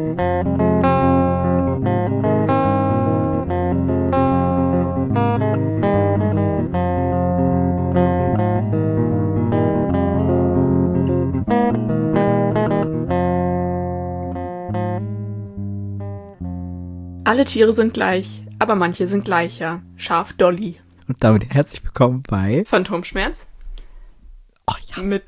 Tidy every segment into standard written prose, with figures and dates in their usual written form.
Alle Tiere sind gleich, aber manche sind gleicher. Schaf Dolly. Und damit herzlich willkommen bei Phantomschmerz. Oh ja. Mit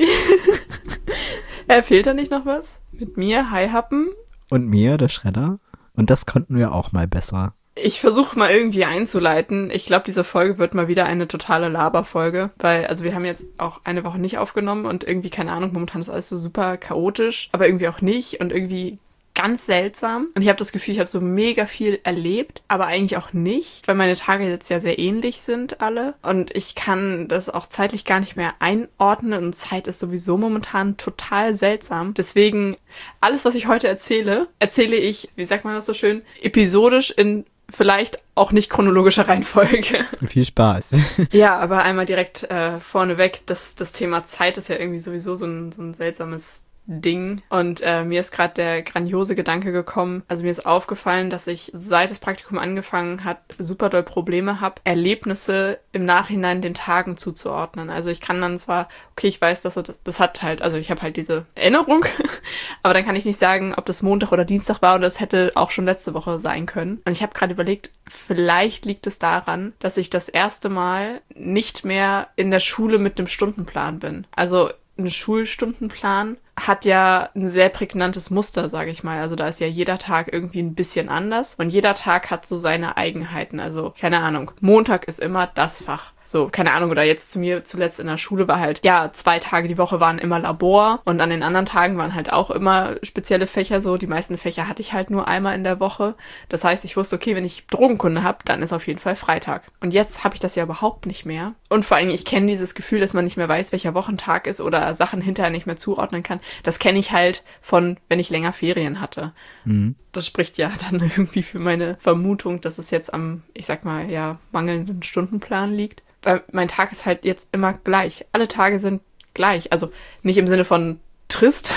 fehlt da nicht noch was? Mit mir, Hi Happen. Und mir, der Schredder. Und das konnten wir auch mal besser. Ich versuche mal irgendwie einzuleiten. Ich glaube, diese Folge wird mal wieder eine totale Laberfolge, weil, also wir haben jetzt auch eine Woche nicht aufgenommen und irgendwie, keine Ahnung, momentan ist alles so super chaotisch, aber irgendwie auch nicht und irgendwie ganz seltsam. Und ich habe das Gefühl, ich habe so mega viel erlebt, aber eigentlich auch nicht, weil meine Tage jetzt ja sehr ähnlich sind alle. Und ich kann das auch zeitlich gar nicht mehr einordnen und Zeit ist sowieso momentan total seltsam. Deswegen, alles, was ich heute erzähle ich, wie sagt man das so schön, episodisch in vielleicht auch nicht chronologischer Reihenfolge. Viel Spaß. Ja, aber einmal direkt vorneweg, das Thema Zeit ist ja irgendwie sowieso so ein seltsames Ding. Und mir ist gerade der grandiose Gedanke gekommen, also mir ist aufgefallen, dass ich, seit das Praktikum angefangen hat, super doll Probleme habe, Erlebnisse im Nachhinein den Tagen zuzuordnen. Also ich kann dann zwar, okay, ich weiß, dass das hat halt, also ich habe halt diese Erinnerung, aber dann kann ich nicht sagen, ob das Montag oder Dienstag war oder es hätte auch schon letzte Woche sein können. Und ich habe gerade überlegt, vielleicht liegt es daran, dass ich das erste Mal nicht mehr in der Schule mit dem Stundenplan bin. Also ein Schulstundenplan hat ja ein sehr prägnantes Muster, sage ich mal. Also da ist ja jeder Tag irgendwie ein bisschen anders und jeder Tag hat so seine Eigenheiten. Also, keine Ahnung, Montag ist immer das Fach. So, keine Ahnung, oder jetzt zu mir zuletzt in der Schule war halt, ja, 2 Tage die Woche waren immer Labor und an den anderen Tagen waren halt auch immer spezielle Fächer so. Die meisten Fächer hatte ich halt nur einmal in der Woche. Das heißt, ich wusste, okay, wenn ich Drogenkunde habe, dann ist auf jeden Fall Freitag. Und jetzt habe ich das ja überhaupt nicht mehr. Und vor allem, ich kenne dieses Gefühl, dass man nicht mehr weiß, welcher Wochentag ist oder Sachen hinterher nicht mehr zuordnen kann. Das kenne ich halt von, wenn ich länger Ferien hatte. Mhm. Das spricht ja dann irgendwie für meine Vermutung, dass es jetzt am, ich sag mal, ja, mangelnden Stundenplan liegt. Weil mein Tag ist halt jetzt immer gleich. Alle Tage sind gleich. Also nicht im Sinne von trist,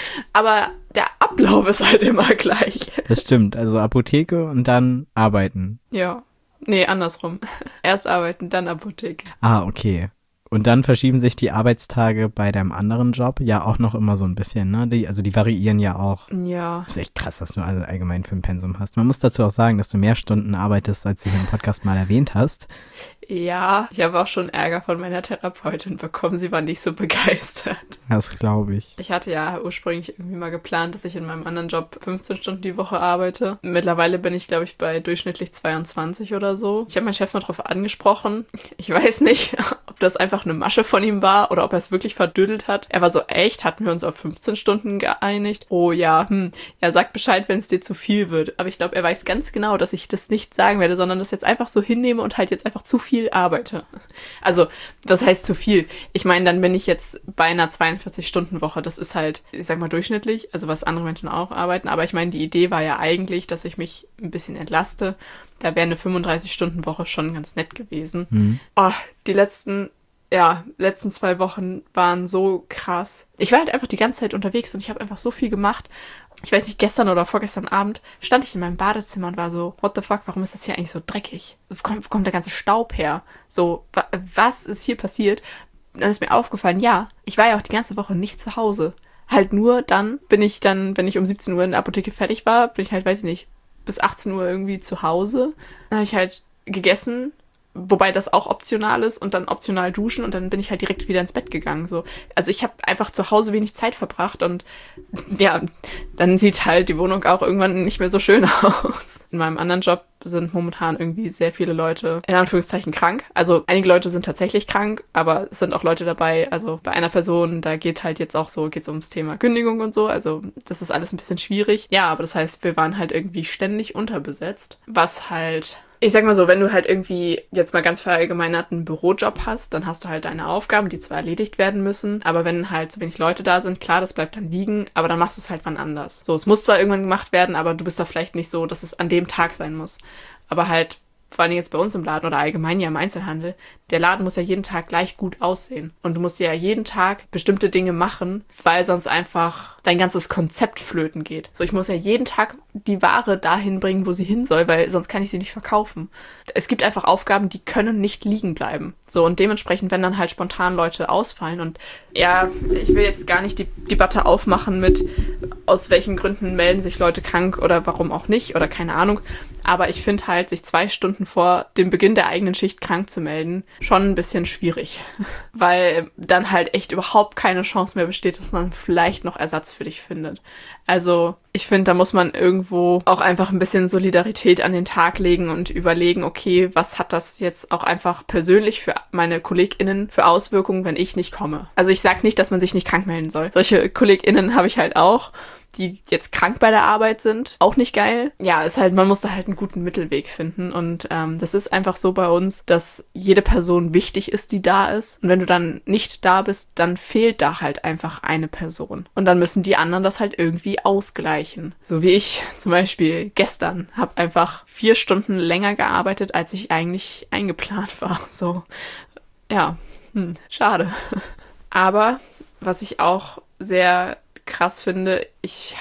aber der Ablauf ist halt immer gleich. Das stimmt. Also Apotheke und dann arbeiten. Ja. Nee, andersrum. Erst arbeiten, dann Apotheke. Ah, okay. Und dann verschieben sich die Arbeitstage bei deinem anderen Job ja auch noch immer so ein bisschen, ne? Die variieren ja auch. Ja. Das ist echt krass, was du also allgemein für ein Pensum hast. Man muss dazu auch sagen, dass du mehr Stunden arbeitest, als du hier im Podcast mal erwähnt hast. Ja, ich habe auch schon Ärger von meiner Therapeutin bekommen. Sie war nicht so begeistert. Das glaube ich. Ich hatte ja ursprünglich irgendwie mal geplant, dass ich in meinem anderen Job 15 Stunden die Woche arbeite. Mittlerweile bin ich, glaube ich, bei durchschnittlich 22 oder so. Ich habe meinen Chef mal drauf angesprochen. Ich weiß nicht, ob das einfach eine Masche von ihm war oder ob er es wirklich verdüdelt hat. Er war so, echt? Hatten wir uns auf 15 Stunden geeinigt? Oh ja, ja, sag Bescheid, wenn es dir zu viel wird. Aber ich glaube, er weiß ganz genau, dass ich das nicht sagen werde, sondern das jetzt einfach so hinnehme und halt jetzt einfach zu viel arbeite. Also, was heißt zu viel? Ich meine, dann bin ich jetzt bei einer 42-Stunden-Woche. Das ist halt, ich sag mal, durchschnittlich, also was andere Menschen auch arbeiten. Aber ich meine, die Idee war ja eigentlich, dass ich mich ein bisschen entlaste. Da wäre eine 35-Stunden-Woche schon ganz nett gewesen. Mhm. Oh, die letzten 2 Wochen waren so krass. Ich war halt einfach die ganze Zeit unterwegs und ich habe einfach so viel gemacht. Ich weiß nicht, gestern oder vorgestern Abend stand ich in meinem Badezimmer und war so, what the fuck, warum ist das hier eigentlich so dreckig? Wo kommt der ganze Staub her? So, was ist hier passiert? Und dann ist mir aufgefallen, ja, ich war ja auch die ganze Woche nicht zu Hause. Halt nur dann, wenn ich um 17 Uhr in der Apotheke fertig war, bin ich halt, weiß ich nicht, bis 18 Uhr irgendwie zu Hause. Dann habe ich halt gegessen, wobei das auch optional ist und dann optional duschen und dann bin ich halt direkt wieder ins Bett gegangen. So. Also ich habe einfach zu Hause wenig Zeit verbracht und ja, dann sieht halt die Wohnung auch irgendwann nicht mehr so schön aus. In meinem anderen Job sind momentan irgendwie sehr viele Leute in Anführungszeichen krank. Also einige Leute sind tatsächlich krank, aber es sind auch Leute dabei, also bei einer Person, da geht's ums Thema Kündigung und so, also das ist alles ein bisschen schwierig. Ja, aber das heißt, wir waren halt irgendwie ständig unterbesetzt, was halt, ich sag mal so, wenn du halt irgendwie jetzt mal ganz verallgemeinert einen Bürojob hast, dann hast du halt deine Aufgaben, die zwar erledigt werden müssen, aber wenn halt so wenig Leute da sind, klar, das bleibt dann liegen, aber dann machst du es halt wann anders. So, es muss zwar irgendwann gemacht werden, aber du bist da vielleicht nicht so, dass es an dem Tag sein muss. Aber halt vor allem jetzt bei uns im Laden oder allgemein ja im Einzelhandel, der Laden muss ja jeden Tag gleich gut aussehen. Und du musst ja jeden Tag bestimmte Dinge machen, weil sonst einfach dein ganzes Konzept flöten geht. So, ich muss ja jeden Tag die Ware dahin bringen, wo sie hin soll, weil sonst kann ich sie nicht verkaufen. Es gibt einfach Aufgaben, die können nicht liegen bleiben. So, und dementsprechend, wenn dann halt spontan Leute ausfallen und ja, ich will jetzt gar nicht die Debatte aufmachen mit, aus welchen Gründen melden sich Leute krank oder warum auch nicht oder keine Ahnung. Aber ich finde halt, sich 2 Stunden vor dem Beginn der eigenen Schicht krank zu melden, schon ein bisschen schwierig. Weil dann halt echt überhaupt keine Chance mehr besteht, dass man vielleicht noch Ersatz für dich findet. Also ich finde, da muss man irgendwo auch einfach ein bisschen Solidarität an den Tag legen und überlegen, okay, was hat das jetzt auch einfach persönlich für meine KollegInnen für Auswirkungen, wenn ich nicht komme. Also ich sage nicht, dass man sich nicht krank melden soll. Solche KollegInnen habe ich halt auch, die jetzt krank bei der Arbeit sind. Auch nicht geil. Ja, ist halt, man muss da halt einen guten Mittelweg finden. Und das ist einfach so bei uns, dass jede Person wichtig ist, die da ist. Und wenn du dann nicht da bist, dann fehlt da halt einfach eine Person. Und dann müssen die anderen das halt irgendwie ausgleichen. So wie ich zum Beispiel gestern habe einfach 4 Stunden länger gearbeitet, als ich eigentlich eingeplant war. So, ja, schade. Aber was ich auch sehr krass finde, ich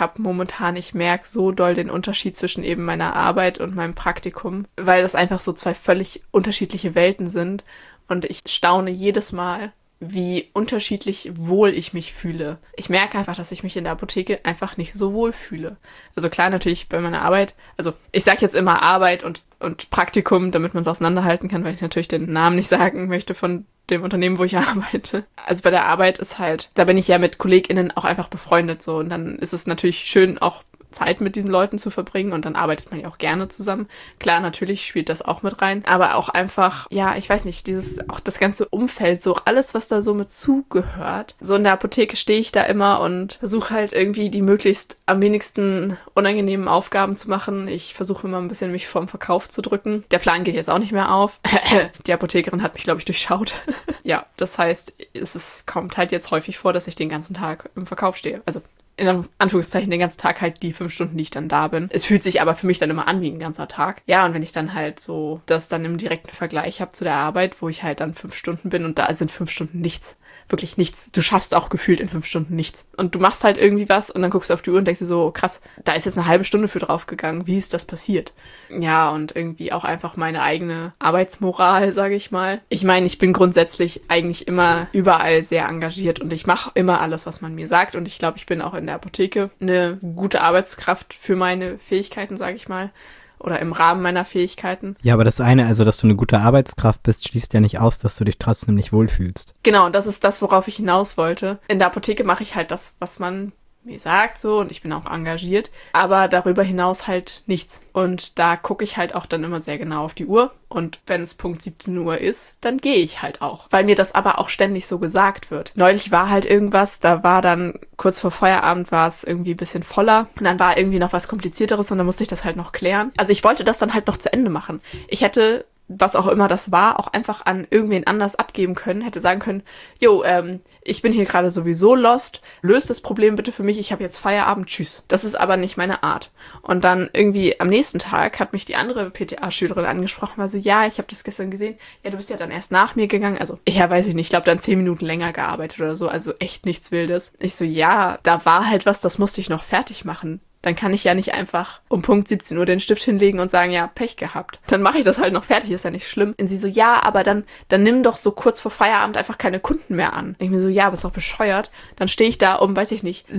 merke so doll den Unterschied zwischen eben meiner Arbeit und meinem Praktikum, weil das einfach so 2 völlig unterschiedliche Welten sind und ich staune jedes Mal, wie unterschiedlich wohl ich mich fühle. Ich merke einfach, dass ich mich in der Apotheke einfach nicht so wohl fühle. Also klar, natürlich bei meiner Arbeit, also ich sage jetzt immer Arbeit und Praktikum, damit man es auseinanderhalten kann, weil ich natürlich den Namen nicht sagen möchte von dem Unternehmen, wo ich arbeite. Also bei der Arbeit ist halt, da bin ich ja mit KollegInnen auch einfach befreundet so und dann ist es natürlich schön, auch Zeit mit diesen Leuten zu verbringen und dann arbeitet man ja auch gerne zusammen. Klar, natürlich spielt das auch mit rein, aber auch einfach, ja, ich weiß nicht, auch das ganze Umfeld, so alles, was da so mit zugehört. So in der Apotheke stehe ich da immer und versuche halt irgendwie die möglichst am wenigsten unangenehmen Aufgaben zu machen. Ich versuche immer ein bisschen mich vorm Verkauf zu drücken. Der Plan geht jetzt auch nicht mehr auf. Die Apothekerin hat mich, glaube ich, durchschaut. Ja, das heißt, kommt halt jetzt häufig vor, dass ich den ganzen Tag im Verkauf stehe. Also in Anführungszeichen den ganzen Tag halt die 5 Stunden, die ich dann da bin. Es fühlt sich aber für mich dann immer an wie ein ganzer Tag. Ja, und wenn ich dann halt so das dann im direkten Vergleich habe zu der Arbeit, wo ich halt dann 5 Stunden bin und da sind 5 Stunden nichts. Wirklich nichts. Du schaffst auch gefühlt in 5 Stunden nichts. Und du machst halt irgendwie was und dann guckst du auf die Uhr und denkst dir so, krass, da ist jetzt eine halbe Stunde für draufgegangen. Wie ist das passiert? Ja, und irgendwie auch einfach meine eigene Arbeitsmoral, sage ich mal. Ich meine, ich bin grundsätzlich eigentlich immer überall sehr engagiert und ich mache immer alles, was man mir sagt. Und ich glaube, ich bin auch in der Apotheke eine gute Arbeitskraft für meine Fähigkeiten, sage ich mal. Oder im Rahmen meiner Fähigkeiten. Ja, aber das eine, also dass du eine gute Arbeitskraft bist, schließt ja nicht aus, dass du dich trotzdem nicht wohlfühlst. Genau, und das ist das, worauf ich hinaus wollte. In der Apotheke mache ich halt das, was man mir sagt so und ich bin auch engagiert, aber darüber hinaus halt nichts. Und da gucke ich halt auch dann immer sehr genau auf die Uhr und wenn es Punkt 17 Uhr ist, dann gehe ich halt auch, weil mir das aber auch ständig so gesagt wird. Neulich war halt irgendwas, da war dann kurz vor Feierabend war es irgendwie ein bisschen voller und dann war irgendwie noch was Komplizierteres und dann musste ich das halt noch klären. Also ich wollte das dann halt noch zu Ende machen. Ich hätte, was auch immer das war, auch einfach an irgendwen anders abgeben können, hätte sagen können, jo, ich bin hier gerade sowieso lost, löst das Problem bitte für mich, ich habe jetzt Feierabend, tschüss. Das ist aber nicht meine Art. Und dann irgendwie am nächsten Tag hat mich die andere PTA-Schülerin angesprochen, war so, ja, ich habe das gestern gesehen, ja, du bist ja dann erst nach mir gegangen, also, ja, weiß ich nicht, ich glaube, dann 10 Minuten länger gearbeitet oder so, also echt nichts Wildes. Ich so, ja, da war halt was, das musste ich noch fertig machen. Dann kann ich ja nicht einfach um Punkt 17 Uhr den Stift hinlegen und sagen, ja, Pech gehabt. Dann mache ich das halt noch fertig, ist ja nicht schlimm. Und sie so, ja, aber dann nimm doch so kurz vor Feierabend einfach keine Kunden mehr an. Ich mir so, ja, aber ist doch bescheuert. Dann stehe ich da um, weiß ich nicht,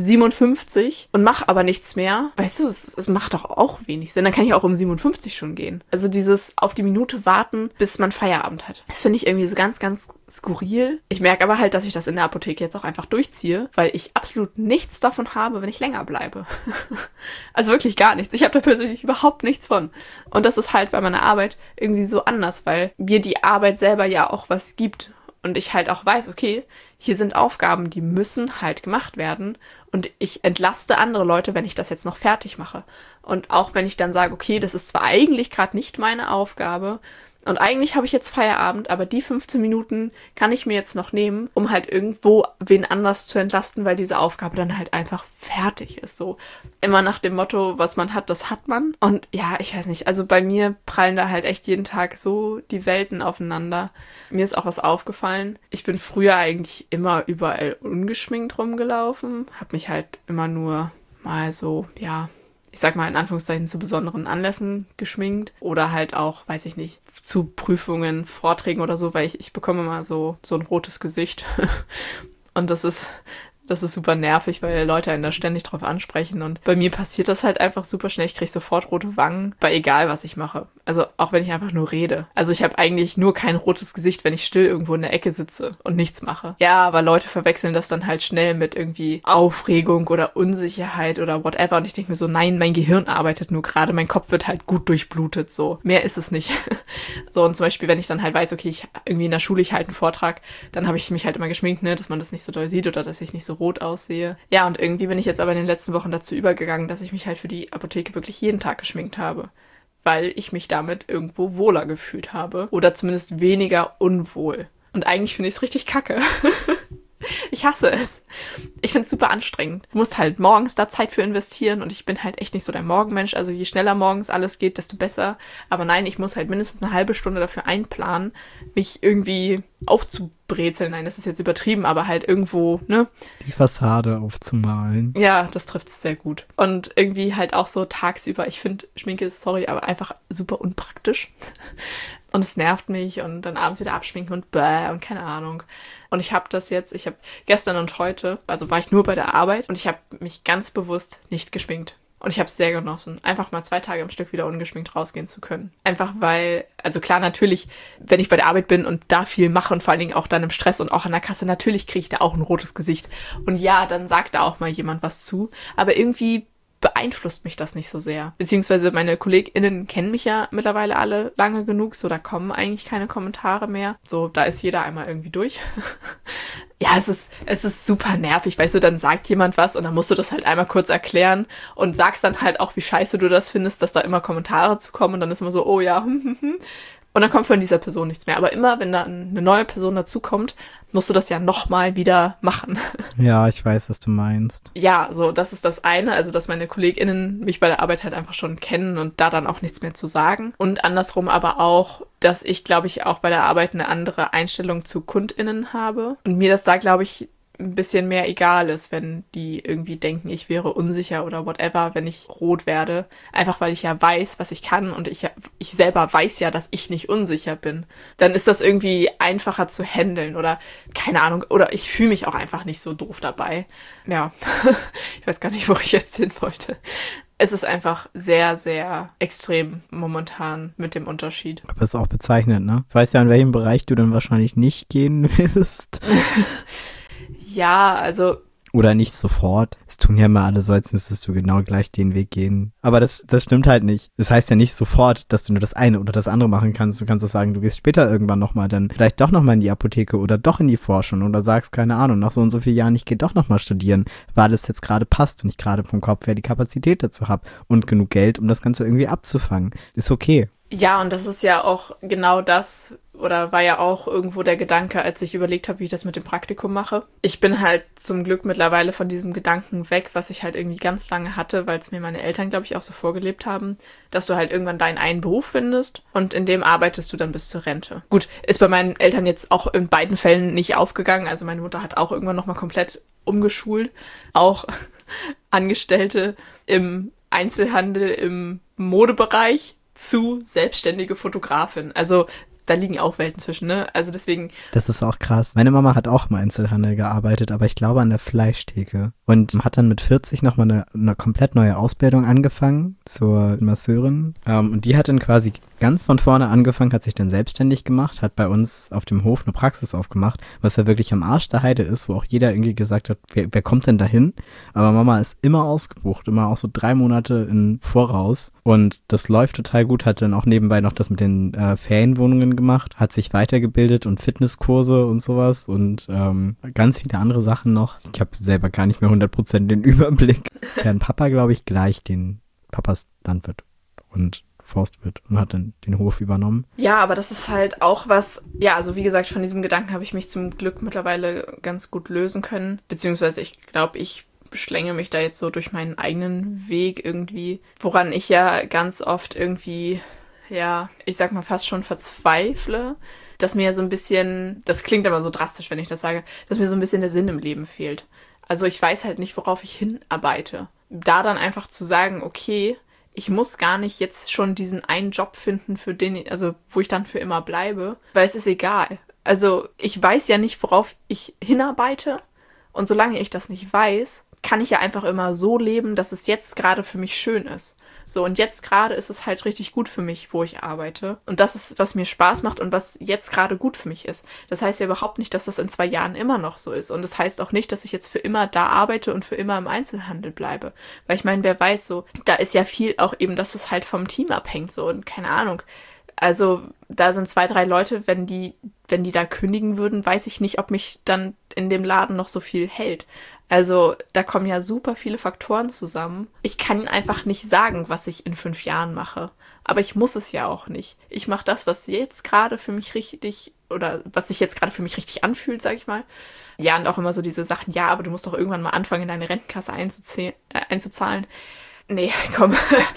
57 und mache aber nichts mehr. Weißt du, es macht doch auch wenig Sinn. Dann kann ich auch um 57 schon gehen. Also dieses auf die Minute warten, bis man Feierabend hat. Das finde ich irgendwie so ganz, ganz skurril. Ich merke aber halt, dass ich das in der Apotheke jetzt auch einfach durchziehe, weil ich absolut nichts davon habe, wenn ich länger bleibe. Also wirklich gar nichts. Ich habe da persönlich überhaupt nichts von. Und das ist halt bei meiner Arbeit irgendwie so anders, weil mir die Arbeit selber ja auch was gibt. Und ich halt auch weiß, okay, hier sind Aufgaben, die müssen halt gemacht werden. Und ich entlaste andere Leute, wenn ich das jetzt noch fertig mache. Und auch wenn ich dann sage, okay, das ist zwar eigentlich gerade nicht meine Aufgabe, Und eigentlich habe ich jetzt Feierabend, aber die 15 Minuten kann ich mir jetzt noch nehmen, um halt irgendwo wen anders zu entlasten, weil diese Aufgabe dann halt einfach fertig ist. So immer nach dem Motto, was man hat, das hat man. Und ja, ich weiß nicht, also bei mir prallen da halt echt jeden Tag so die Welten aufeinander. Mir ist auch was aufgefallen. Ich bin früher eigentlich immer überall ungeschminkt rumgelaufen, habe mich halt immer nur mal so, ja, ich sag mal in Anführungszeichen zu besonderen Anlässen geschminkt oder halt auch, weiß ich nicht, zu Prüfungen, Vorträgen oder so, weil ich bekomme immer so ein rotes Gesicht und das ist super nervig, weil Leute einen da ständig drauf ansprechen und bei mir passiert das halt einfach super schnell. Ich kriege sofort rote Wangen, bei egal, was ich mache. Also auch wenn ich einfach nur rede. Also ich habe eigentlich nur kein rotes Gesicht, wenn ich still irgendwo in der Ecke sitze und nichts mache. Ja, aber Leute verwechseln das dann halt schnell mit irgendwie Aufregung oder Unsicherheit oder whatever und ich denke mir so, nein, mein Gehirn arbeitet nur gerade, mein Kopf wird halt gut durchblutet, so. Mehr ist es nicht. So, und zum Beispiel, wenn ich dann halt weiß, okay, ich irgendwie in der Schule, ich halte einen Vortrag, dann habe ich mich halt immer geschminkt, ne, dass man das nicht so doll sieht oder dass ich nicht so rot aussehe. Ja, und irgendwie bin ich jetzt aber in den letzten Wochen dazu übergegangen, dass ich mich halt für die Apotheke wirklich jeden Tag geschminkt habe. Weil ich mich damit irgendwo wohler gefühlt habe. Oder zumindest weniger unwohl. Und eigentlich finde ich es richtig kacke. Ich hasse es. Ich finde es super anstrengend. Du musst halt morgens da Zeit für investieren und ich bin halt echt nicht so der Morgenmensch. Also je schneller morgens alles geht, desto besser. Aber nein, ich muss halt mindestens eine halbe Stunde dafür einplanen, mich irgendwie aufzubrezeln. Nein, das ist jetzt übertrieben, aber halt irgendwo, ne? Die Fassade aufzumalen. Ja, das trifft es sehr gut. Und irgendwie halt auch so tagsüber. Ich finde, Schminke ist, sorry, aber einfach super unpraktisch. Und es nervt mich und dann abends wieder abschminken und bäh und keine Ahnung. Und ich habe gestern und heute, also war ich nur bei der Arbeit und ich habe mich ganz bewusst nicht geschminkt. Und ich habe es sehr genossen, einfach mal 2 Tage am Stück wieder ungeschminkt rausgehen zu können. Einfach weil, also klar, natürlich, wenn ich bei der Arbeit bin und da viel mache und vor allen Dingen auch dann im Stress und auch an der Kasse, natürlich kriege ich da auch ein rotes Gesicht. Und ja, dann sagt da auch mal jemand was zu. Aber irgendwie beeinflusst mich das nicht so sehr. Beziehungsweise meine KollegInnen kennen mich ja mittlerweile alle lange genug, so da kommen eigentlich keine Kommentare mehr. So, da ist jeder einmal irgendwie durch. Ja, es ist super nervig, weißt du, dann sagt jemand was und dann musst du das halt einmal kurz erklären und sagst dann halt auch, wie scheiße du das findest, dass da immer Kommentare zu kommen und dann ist immer so, oh ja, und dann kommt von dieser Person nichts mehr. Aber immer, wenn da eine neue Person dazukommt, musst du das ja nochmal wieder machen. Ja, ich weiß, was du meinst. Ja, so, das ist das eine. Also, dass meine KollegInnen mich bei der Arbeit halt einfach schon kennen und da dann auch nichts mehr zu sagen. Und andersrum aber auch, dass ich, glaube ich, auch bei der Arbeit eine andere Einstellung zu KundInnen habe. Und mir das da, glaube ich, ein bisschen mehr egal ist, wenn die irgendwie denken, ich wäre unsicher oder whatever, wenn ich rot werde. Einfach weil ich ja weiß, was ich kann und ich selber weiß ja, dass ich nicht unsicher bin. Dann ist das irgendwie einfacher zu handeln oder keine Ahnung. Oder ich fühle mich auch einfach nicht so doof dabei. Ja, ich weiß gar nicht, wo ich jetzt hin wollte. Es ist einfach sehr, sehr extrem momentan mit dem Unterschied. Aber ist auch bezeichnend, ne? Ich weiß ja, in welchem Bereich du dann wahrscheinlich nicht gehen willst. Ja, also... Oder nicht sofort. Es tun ja immer alle so, als müsstest du genau gleich den Weg gehen. Aber das stimmt halt nicht. Das heißt ja nicht sofort, dass du nur das eine oder das andere machen kannst. Du kannst auch sagen, du gehst später irgendwann nochmal, dann vielleicht doch nochmal in die Apotheke oder doch in die Forschung oder sagst, keine Ahnung, nach so und so vielen Jahren, ich gehe doch nochmal studieren, weil es jetzt gerade passt und ich gerade vom Kopf her die Kapazität dazu habe und genug Geld, um das Ganze irgendwie abzufangen. Ist okay. Ja, und das ist ja auch genau das, oder war ja auch irgendwo der Gedanke, als ich überlegt habe, wie ich das mit dem Praktikum mache. Ich bin halt zum Glück mittlerweile von diesem Gedanken weg, was ich halt irgendwie ganz lange hatte, weil es mir meine Eltern, glaube ich, auch so vorgelebt haben, dass du halt irgendwann deinen einen Beruf findest und in dem arbeitest du dann bis zur Rente. Gut, ist bei meinen Eltern jetzt auch in beiden Fällen nicht aufgegangen. Also meine Mutter hat auch irgendwann nochmal komplett umgeschult. Auch Angestellte im Einzelhandel, im Modebereich zu selbstständige Fotografin. Also da liegen auch Welten zwischen, ne? Also deswegen... Das ist auch krass. Meine Mama hat auch im Einzelhandel gearbeitet, aber ich glaube an der Fleischtheke. Und hat dann mit 40 nochmal eine komplett neue Ausbildung angefangen zur Masseurin. Und die hat dann quasi ganz von vorne angefangen, hat sich dann selbstständig gemacht, hat bei uns auf dem Hof eine Praxis aufgemacht, was ja wirklich am Arsch der Heide ist, wo auch jeder irgendwie gesagt hat, wer kommt denn dahin? Aber Mama ist immer ausgebucht, immer auch so 3 Monate im Voraus. Und das läuft total gut, hat dann auch nebenbei noch das mit den Ferienwohnungen gemacht, hat sich weitergebildet und Fitnesskurse und sowas und ganz viele andere Sachen noch. Ich habe selber gar nicht mehr 100% den Überblick. Deren Papa, glaube ich, gleich den Papas Landwirt und Forst wird und hat dann den Hof übernommen. Ja, aber das ist halt auch was, ja, also wie gesagt, von diesem Gedanken habe ich mich zum Glück mittlerweile ganz gut lösen können. Beziehungsweise ich glaube, ich schlänge mich da jetzt so durch meinen eigenen Weg irgendwie, woran ich ja ganz oft irgendwie, ja, ich sag mal fast schon verzweifle, dass mir so ein bisschen, das klingt aber so drastisch, wenn ich das sage, dass mir so ein bisschen der Sinn im Leben fehlt. Also ich weiß halt nicht, worauf ich hinarbeite. Da dann einfach zu sagen, okay, ich muss gar nicht jetzt schon diesen einen Job finden, für den, also wo ich dann für immer bleibe, weil es ist egal. Also ich weiß ja nicht, worauf ich hinarbeite, und solange ich das nicht weiß, kann ich ja einfach immer so leben, dass es jetzt gerade für mich schön ist. So, und jetzt gerade ist es halt richtig gut für mich, wo ich arbeite. Und das ist, was mir Spaß macht und was jetzt gerade gut für mich ist. Das heißt ja überhaupt nicht, dass das in 2 Jahren immer noch so ist. Und das heißt auch nicht, dass ich jetzt für immer da arbeite und für immer im Einzelhandel bleibe. Weil ich meine, wer weiß so, da ist ja viel auch eben, dass es halt vom Team abhängt so und keine Ahnung. Also da sind 2, 3 Leute, wenn die da kündigen würden, weiß ich nicht, ob mich dann in dem Laden noch so viel hält. Also da kommen ja super viele Faktoren zusammen. Ich kann einfach nicht sagen, was ich in 5 Jahren mache. Aber ich muss es ja auch nicht. Ich mache das, was jetzt gerade für mich richtig, oder was sich jetzt gerade für mich richtig anfühlt, sag ich mal. Ja, und auch immer so diese Sachen, ja, aber du musst doch irgendwann mal anfangen, in deine Rentenkasse einzuzahlen. Nee, komm,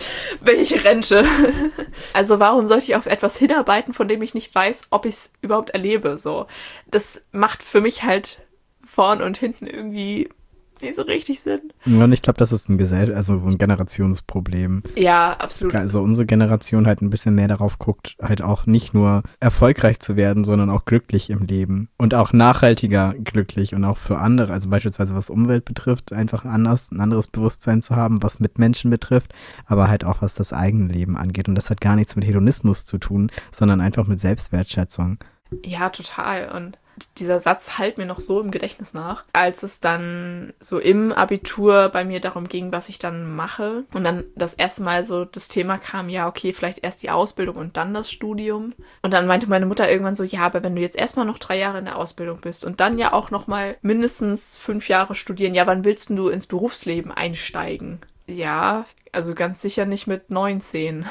welche Rente? Also warum sollte ich auf etwas hinarbeiten, von dem ich nicht weiß, ob ich es überhaupt erlebe? So, das macht für mich halt vorn und hinten irgendwie nicht so richtig Sinn. Ja, und ich glaube, das ist also so ein Generationsproblem. Ja, absolut. Also unsere Generation halt ein bisschen mehr darauf guckt, halt auch nicht nur erfolgreich zu werden, sondern auch glücklich im Leben und auch nachhaltiger glücklich und auch für andere, also beispielsweise was Umwelt betrifft, einfach ein anderes Bewusstsein zu haben, was Mitmenschen betrifft, aber halt auch was das eigene Leben angeht. Und das hat gar nichts mit Hedonismus zu tun, sondern einfach mit Selbstwertschätzung. Ja, total. Und dieser Satz hallt mir noch so im Gedächtnis nach, als es dann so im Abitur bei mir darum ging, was ich dann mache. Und dann das erste Mal so das Thema kam, ja, okay, vielleicht erst die Ausbildung und dann das Studium. Und dann meinte meine Mutter irgendwann so, ja, aber wenn du jetzt erstmal noch 3 Jahre in der Ausbildung bist und dann ja auch nochmal mindestens 5 Jahre studieren, ja, wann willst du ins Berufsleben einsteigen? Ja, also ganz sicher nicht mit 19.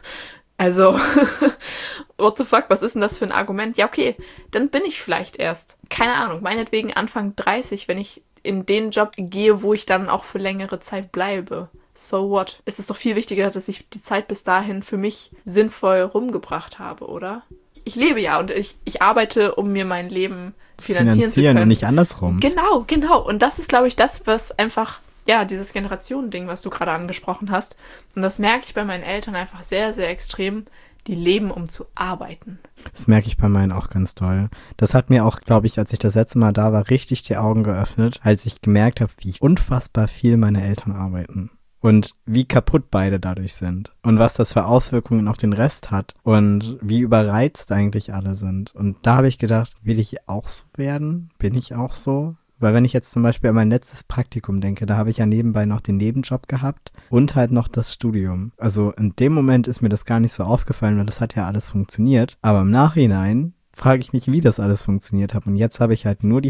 Also, what the fuck, was ist denn das für ein Argument? Ja, okay, dann bin ich vielleicht erst, keine Ahnung, meinetwegen Anfang 30, wenn ich in den Job gehe, wo ich dann auch für längere Zeit bleibe. So what? Es ist doch viel wichtiger, dass ich die Zeit bis dahin für mich sinnvoll rumgebracht habe, oder? Ich lebe ja und ich arbeite, um mir mein Leben finanzieren zu können. Und nicht andersrum. Genau. Und das ist, glaube ich, das, was einfach, ja, dieses Generationending, was du gerade angesprochen hast. Und das merke ich bei meinen Eltern einfach sehr, sehr extrem. Die leben, um zu arbeiten. Das merke ich bei meinen auch ganz doll. Das hat mir auch, glaube ich, als ich das letzte Mal da war, richtig die Augen geöffnet, als ich gemerkt habe, wie unfassbar viel meine Eltern arbeiten. Und wie kaputt beide dadurch sind. Und was das für Auswirkungen auf den Rest hat. Und wie überreizt eigentlich alle sind. Und da habe ich gedacht, will ich auch so werden? Bin ich auch so? Weil wenn ich jetzt zum Beispiel an mein letztes Praktikum denke, da habe ich ja nebenbei noch den Nebenjob gehabt und halt noch das Studium. Also in dem Moment ist mir das gar nicht so aufgefallen, weil das hat ja alles funktioniert. Aber im Nachhinein frage ich mich, wie das alles funktioniert hat. Und jetzt habe ich halt nur die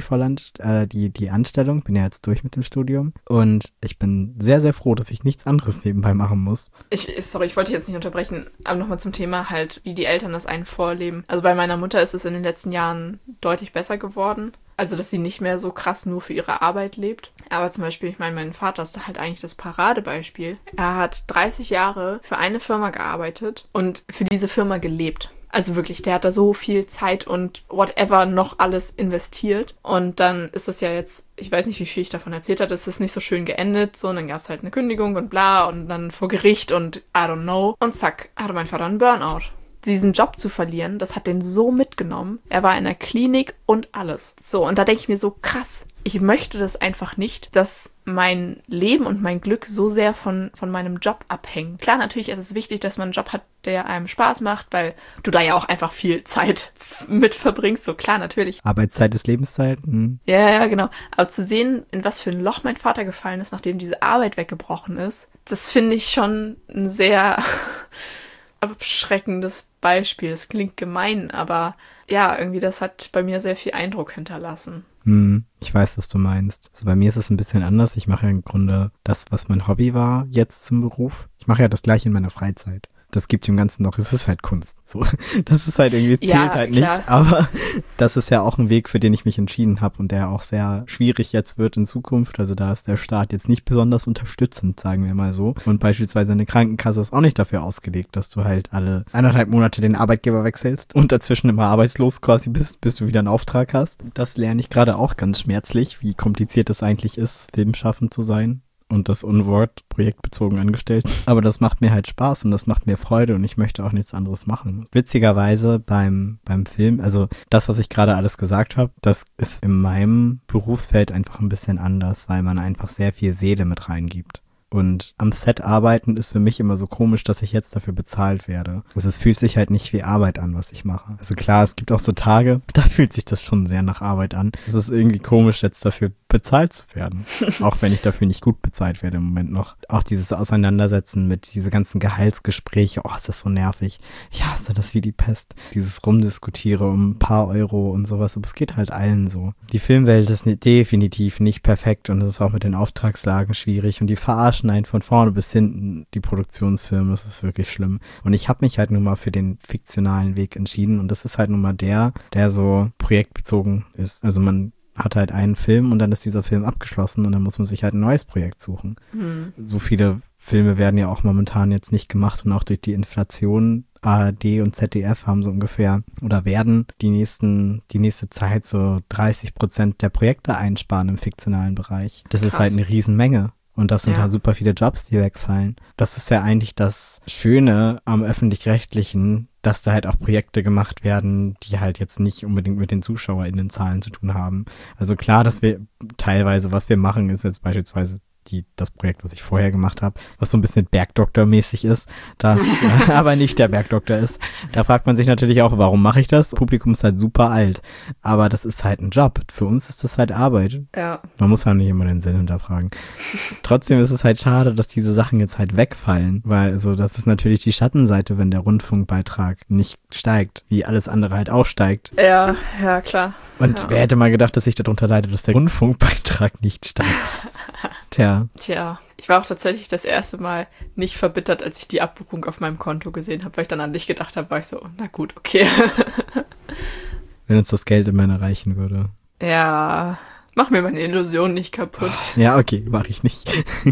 Anstellung, bin ja jetzt durch mit dem Studium. Und ich bin sehr, sehr froh, dass ich nichts anderes nebenbei machen muss. Sorry, ich wollte jetzt nicht unterbrechen, aber nochmal zum Thema halt, wie die Eltern das einen vorleben. Also bei meiner Mutter ist es in den letzten Jahren deutlich besser geworden. Also, dass sie nicht mehr so krass nur für ihre Arbeit lebt. Aber zum Beispiel, ich meine, mein Vater ist da halt eigentlich das Paradebeispiel. Er hat 30 Jahre für eine Firma gearbeitet und für diese Firma gelebt. Also wirklich, der hat da so viel Zeit und whatever noch alles investiert. Und dann ist das ja jetzt, ich weiß nicht, wie viel ich davon erzählt habe, es ist nicht so schön geendet. So, und dann gab es halt eine Kündigung und bla und dann vor Gericht und I don't know. Und zack, hatte mein Vater einen Burnout. Diesen Job zu verlieren, das hat den so mitgenommen. Er war in der Klinik und alles. So, und da denke ich mir so, krass, ich möchte das einfach nicht, dass mein Leben und mein Glück so sehr von meinem Job abhängen. Klar, natürlich ist es wichtig, dass man einen Job hat, der einem Spaß macht, weil du da ja auch einfach viel Zeit mit verbringst. So, klar, natürlich. Arbeitszeit ist Lebenszeit. Ja, genau. Aber zu sehen, in was für ein Loch mein Vater gefallen ist, nachdem diese Arbeit weggebrochen ist, das finde ich schon ein sehr abschreckendes Beispiel. Das klingt gemein, aber ja, irgendwie das hat bei mir sehr viel Eindruck hinterlassen. Ich weiß, was du meinst. Also bei mir ist es ein bisschen anders. Ich mache ja im Grunde das, was mein Hobby war, jetzt zum Beruf. Ich mache ja das gleiche in meiner Freizeit. das gibt dem Ganzen noch, es ist halt Kunst. So, das ist halt irgendwie, Ja, zählt halt klar. nicht, aber das ist ja auch ein Weg, für den ich mich entschieden habe und der auch sehr schwierig jetzt wird in Zukunft. Also da ist der Staat jetzt nicht besonders unterstützend, sagen wir mal so. Und beispielsweise eine Krankenkasse ist auch nicht dafür ausgelegt, dass du halt alle 1,5 Monate den Arbeitgeber wechselst und dazwischen immer arbeitslos quasi bist, bis du wieder einen Auftrag hast. Das lerne ich gerade auch ganz schmerzlich, wie kompliziert es eigentlich ist, filmschaffend zu sein. Und das Unwort projektbezogen angestellt. Aber das macht mir halt Spaß und das macht mir Freude und ich möchte auch nichts anderes machen. Witzigerweise beim Film, also das, was ich gerade alles gesagt habe, das ist in meinem Berufsfeld einfach ein bisschen anders, weil man einfach sehr viel Seele mit reingibt. Und am Set arbeiten ist für mich immer so komisch, dass ich jetzt dafür bezahlt werde. Also es fühlt sich halt nicht wie Arbeit an, was ich mache. Also klar, es gibt auch so Tage, da fühlt sich das schon sehr nach Arbeit an. Es ist irgendwie komisch, jetzt dafür bezahlt zu werden. Auch wenn ich dafür nicht gut bezahlt werde im Moment noch. Auch dieses Auseinandersetzen mit diese ganzen Gehaltsgespräche, oh, ist das so nervig. Ich hasse das wie die Pest. Dieses Rumdiskutiere um ein paar Euro und sowas, aber es geht halt allen so. Die Filmwelt ist definitiv nicht perfekt und es ist auch mit den Auftragslagen schwierig und die verarschen einen von vorne bis hinten, die Produktionsfirmen, das ist wirklich schlimm. Und ich habe mich halt nun mal für den fiktionalen Weg entschieden und das ist halt nun mal der so projektbezogen ist. Also man hat halt einen Film und dann ist dieser Film abgeschlossen und dann muss man sich halt ein neues Projekt suchen. So viele Filme werden ja auch momentan jetzt nicht gemacht und auch durch die Inflation ARD und ZDF haben so ungefähr oder werden die nächste Zeit so 30% der Projekte einsparen im fiktionalen Bereich. Das ist halt eine Riesenmenge. Und das sind halt super viele Jobs, die wegfallen. Das ist ja eigentlich das Schöne am Öffentlich-Rechtlichen, dass da halt auch Projekte gemacht werden, die halt jetzt nicht unbedingt mit den ZuschauerInnen-Zahlen zu tun haben. Also klar, dass wir teilweise, was wir machen, ist jetzt beispielsweise das Projekt, was ich vorher gemacht habe, was so ein bisschen Bergdoktor-mäßig ist, das aber nicht der Bergdoktor ist. Da fragt man sich natürlich auch, warum mache ich das? Das Publikum ist halt super alt, aber das ist halt ein Job. Für uns ist das halt Arbeit. Ja. Man muss ja nicht immer den Sinn hinterfragen. Trotzdem ist es halt schade, dass diese Sachen jetzt halt wegfallen, weil also das ist natürlich die Schattenseite, wenn der Rundfunkbeitrag nicht steigt, wie alles andere halt auch steigt. Ja, klar. Und wer hätte mal gedacht, dass ich darunter leide, dass der Rundfunkbeitrag nicht steigt? Tja, ich war auch tatsächlich das erste Mal nicht verbittert, als ich die Abbuchung auf meinem Konto gesehen habe, weil ich dann an dich gedacht habe, war ich so, na gut, okay. Wenn uns das Geld immerhin erreichen würde. Ja, mach mir meine Illusion nicht kaputt. Ja, okay, mach ich nicht.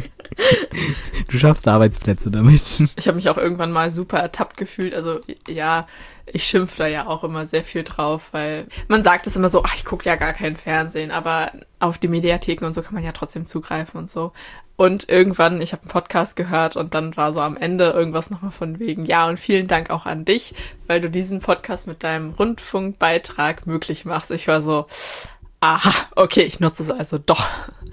Du schaffst Arbeitsplätze damit. Ich habe mich auch irgendwann mal super ertappt gefühlt. Also ja, ich schimpfe da ja auch immer sehr viel drauf, weil man sagt es immer so, ach, ich gucke ja gar kein Fernsehen, aber auf die Mediatheken und so kann man ja trotzdem zugreifen und so. Und irgendwann, ich habe einen Podcast gehört und dann war so am Ende irgendwas nochmal von wegen, ja, und vielen Dank auch an dich, weil du diesen Podcast mit deinem Rundfunkbeitrag möglich machst. Ich war so, aha, okay, ich nutze es also doch.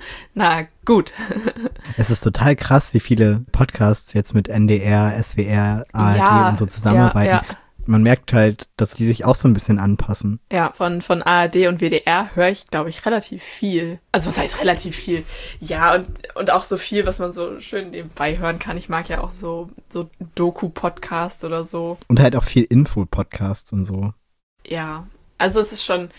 Na gut. Es ist total krass, wie viele Podcasts jetzt mit NDR, SWR, ARD und so zusammenarbeiten. Ja. Man merkt halt, dass die sich auch so ein bisschen anpassen. Ja, von ARD und WDR höre ich, glaube ich, relativ viel. Also was heißt relativ viel? Ja, und auch so viel, was man so schön nebenbei hören kann. Ich mag ja auch so Doku-Podcasts oder so. Und halt auch viel Info-Podcasts und so. Ja, also es ist schon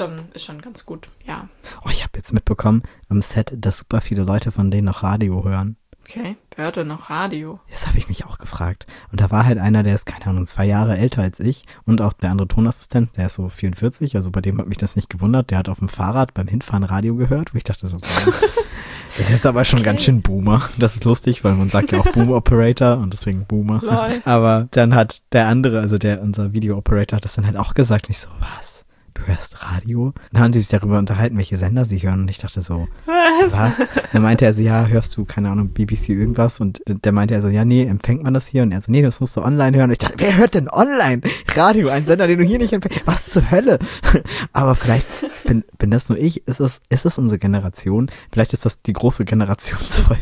ganz gut, ja. Oh, ich habe jetzt mitbekommen am Set, dass super viele Leute von denen noch Radio hören. Okay, wer hört denn noch Radio? Das habe ich mich auch gefragt. Und da war halt einer, der ist, keine Ahnung, 2 Jahre älter als ich. Und auch der andere Tonassistent, der ist so 44. Also bei dem hat mich das nicht gewundert. Der hat auf dem Fahrrad beim Hinfahren Radio gehört. Wo ich dachte so, wow, das ist jetzt aber schon ganz schön Boomer. Das ist lustig, weil man sagt ja auch Boom Operator und deswegen Boomer. Lol. Aber dann hat der andere, also unser Video Operator, hat das dann halt auch gesagt. Und ich so, was? Du hörst Radio? Dann haben sie sich darüber unterhalten, welche Sender sie hören. Und ich dachte so, was? Dann meinte er so, ja, hörst du, keine Ahnung, BBC irgendwas? Und der meinte er so, ja, nee, empfängt man das hier? Und er so, nee, das musst du online hören. Und ich dachte, wer hört denn online? Radio, ein Sender, den du hier nicht empfängst. Was zur Hölle? Aber vielleicht bin das nur ich. Ist es unsere Generation? Vielleicht ist das die große Generationsfolge.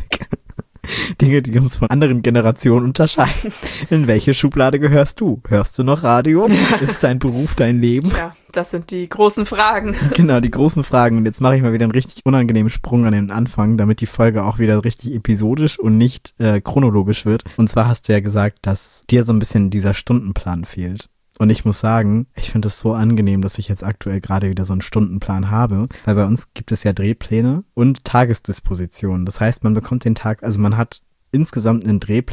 Dinge, die uns von anderen Generationen unterscheiden. In welche Schublade gehörst du? Hörst du noch Radio? Ist dein Beruf dein Leben? Ja, das sind die großen Fragen. Genau, die großen Fragen. Und jetzt mache ich mal wieder einen richtig unangenehmen Sprung an den Anfang, damit die Folge auch wieder richtig episodisch und nicht chronologisch wird. Und zwar hast du ja gesagt, dass dir so ein bisschen dieser Stundenplan fehlt. Und ich muss sagen, ich finde es so angenehm, dass ich jetzt aktuell gerade wieder so einen Stundenplan habe, weil bei uns gibt es ja Drehpläne und Tagesdispositionen. Das heißt, man bekommt den Tag, also man hat insgesamt einen Drehplan